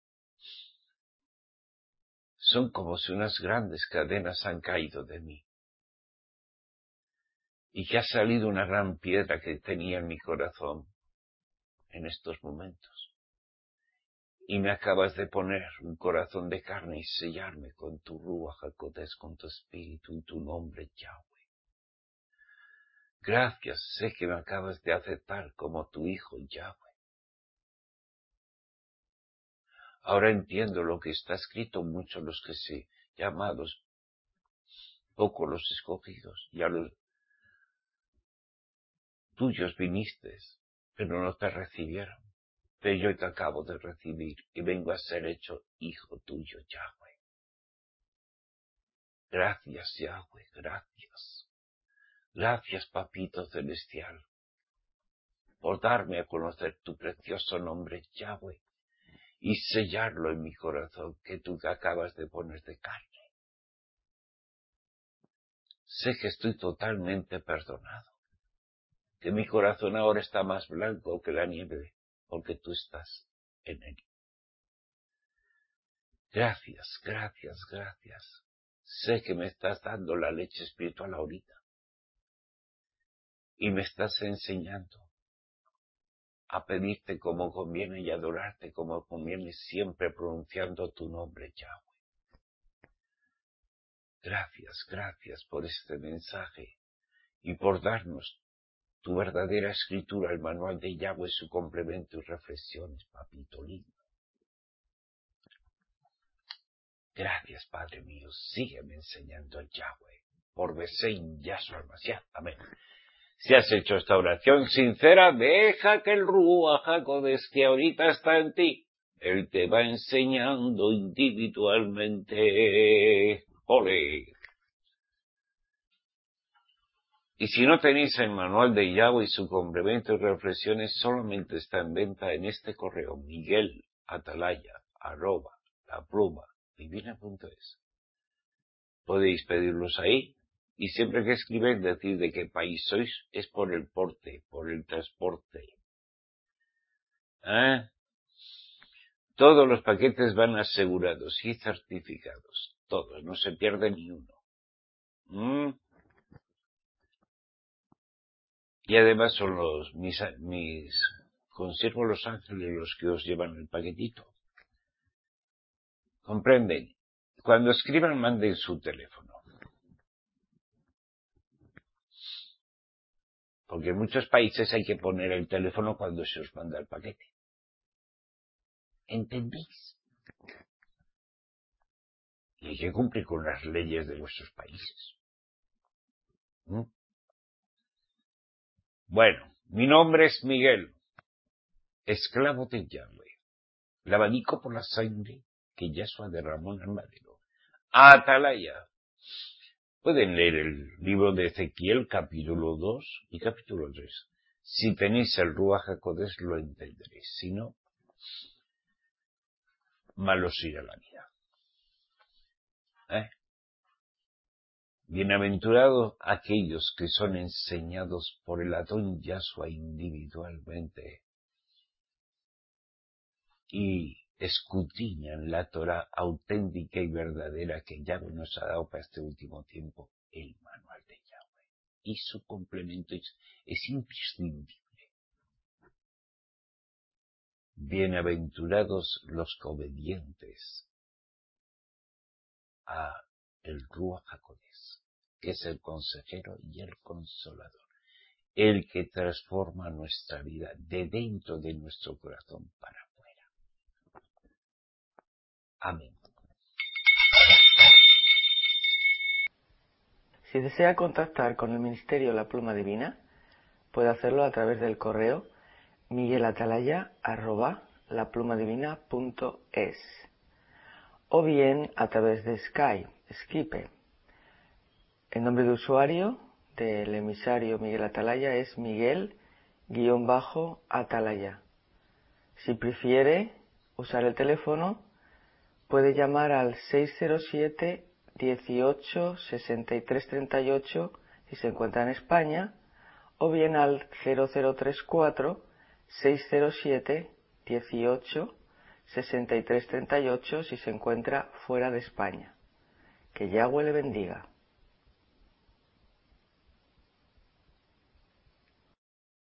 S1: Son como si unas grandes cadenas han caído de mí. Y que ha salido una gran piedra que tenía en mi corazón en estos momentos. Y me acabas de poner un corazón de carne y sellarme con tu Ruach HaKodesh, con tu espíritu y tu nombre, Yahweh. Gracias, sé que me acabas de aceptar como tu hijo, Yahweh. Ahora entiendo lo que está escrito, muchos los que se llamados, pocos los escogidos, y a los tuyos viniste, pero no te recibieron. Pero yo te acabo de recibir y vengo a ser hecho hijo tuyo, Yahweh. Gracias, Yahweh, gracias. Gracias, Papito Celestial, por darme a conocer tu precioso nombre, Yahweh, y sellarlo en mi corazón que tú te acabas de poner de carne. Sé que estoy totalmente perdonado, que mi corazón ahora está más blanco que la nieve, porque tú estás en él. Gracias, gracias, gracias. Sé que me estás dando la leche espiritual ahorita. Y me estás enseñando a pedirte como conviene y adorarte como conviene, siempre pronunciando tu nombre, Yahweh. Gracias, gracias por este mensaje y por darnos tu verdadera escritura, el manual de Yahweh, su complemento y reflexiones, papito lindo. Gracias, Padre mío, sígueme enseñando el Yahweh, por Besein Yahshua Mashiach. Amén. Si has hecho esta oración sincera, deja que el Ruach HaKodesh que ahorita está en ti, Él te va enseñando individualmente. ¡Ole! Y si no tenéis el manual de Yahweh y su complemento y reflexiones, solamente está en venta en este correo, miguelatalaya@lapluma.divina.es. Podéis pedirlos ahí. Y siempre que escribáis, decir de qué país sois, es por el porte, por el transporte. Todos los paquetes van asegurados y certificados. Todos, no se pierde ni uno. Y además son mis consiervos los ángeles los que os llevan el paquetito. ¿Comprenden? Cuando escriban, manden su teléfono. Porque en muchos países hay que poner el teléfono cuando se os manda el paquete. ¿Entendéis? Y hay que cumplir con las leyes de vuestros países. Bueno, mi nombre es Miguel, esclavo de Yahweh, lavadico por la sangre que Yahshua derramó en el madero. Atalaya. Pueden leer el libro de Ezequiel, capítulo 2 y capítulo 3. Si tenéis el Ruach HaKodesh lo entenderéis. Si no, mal os irá la vida. Bienaventurados aquellos que son enseñados por el Adón Yahshua individualmente y escudriñan la Torah auténtica y verdadera que Yahweh nos ha dado para este último tiempo, el manual de Yahweh. Y su complemento es imprescindible. Bienaventurados los obedientes a el Ruach HaKodesh, que es el consejero y el consolador, el que transforma nuestra vida de dentro de nuestro corazón para afuera. Amén.
S2: Si desea contactar con el Ministerio La Pluma Divina, puede hacerlo a través del correo miguelatalaya@laplumadivina.es o bien a través de Skype. El nombre de usuario del emisario Miguel Atalaya es Miguel-Atalaya. Si prefiere usar el teléfono, puede llamar al 607 18 63 38 si se encuentra en España, o bien al 0034 607 18 63 38 si se encuentra fuera de España. Que Yahweh le bendiga.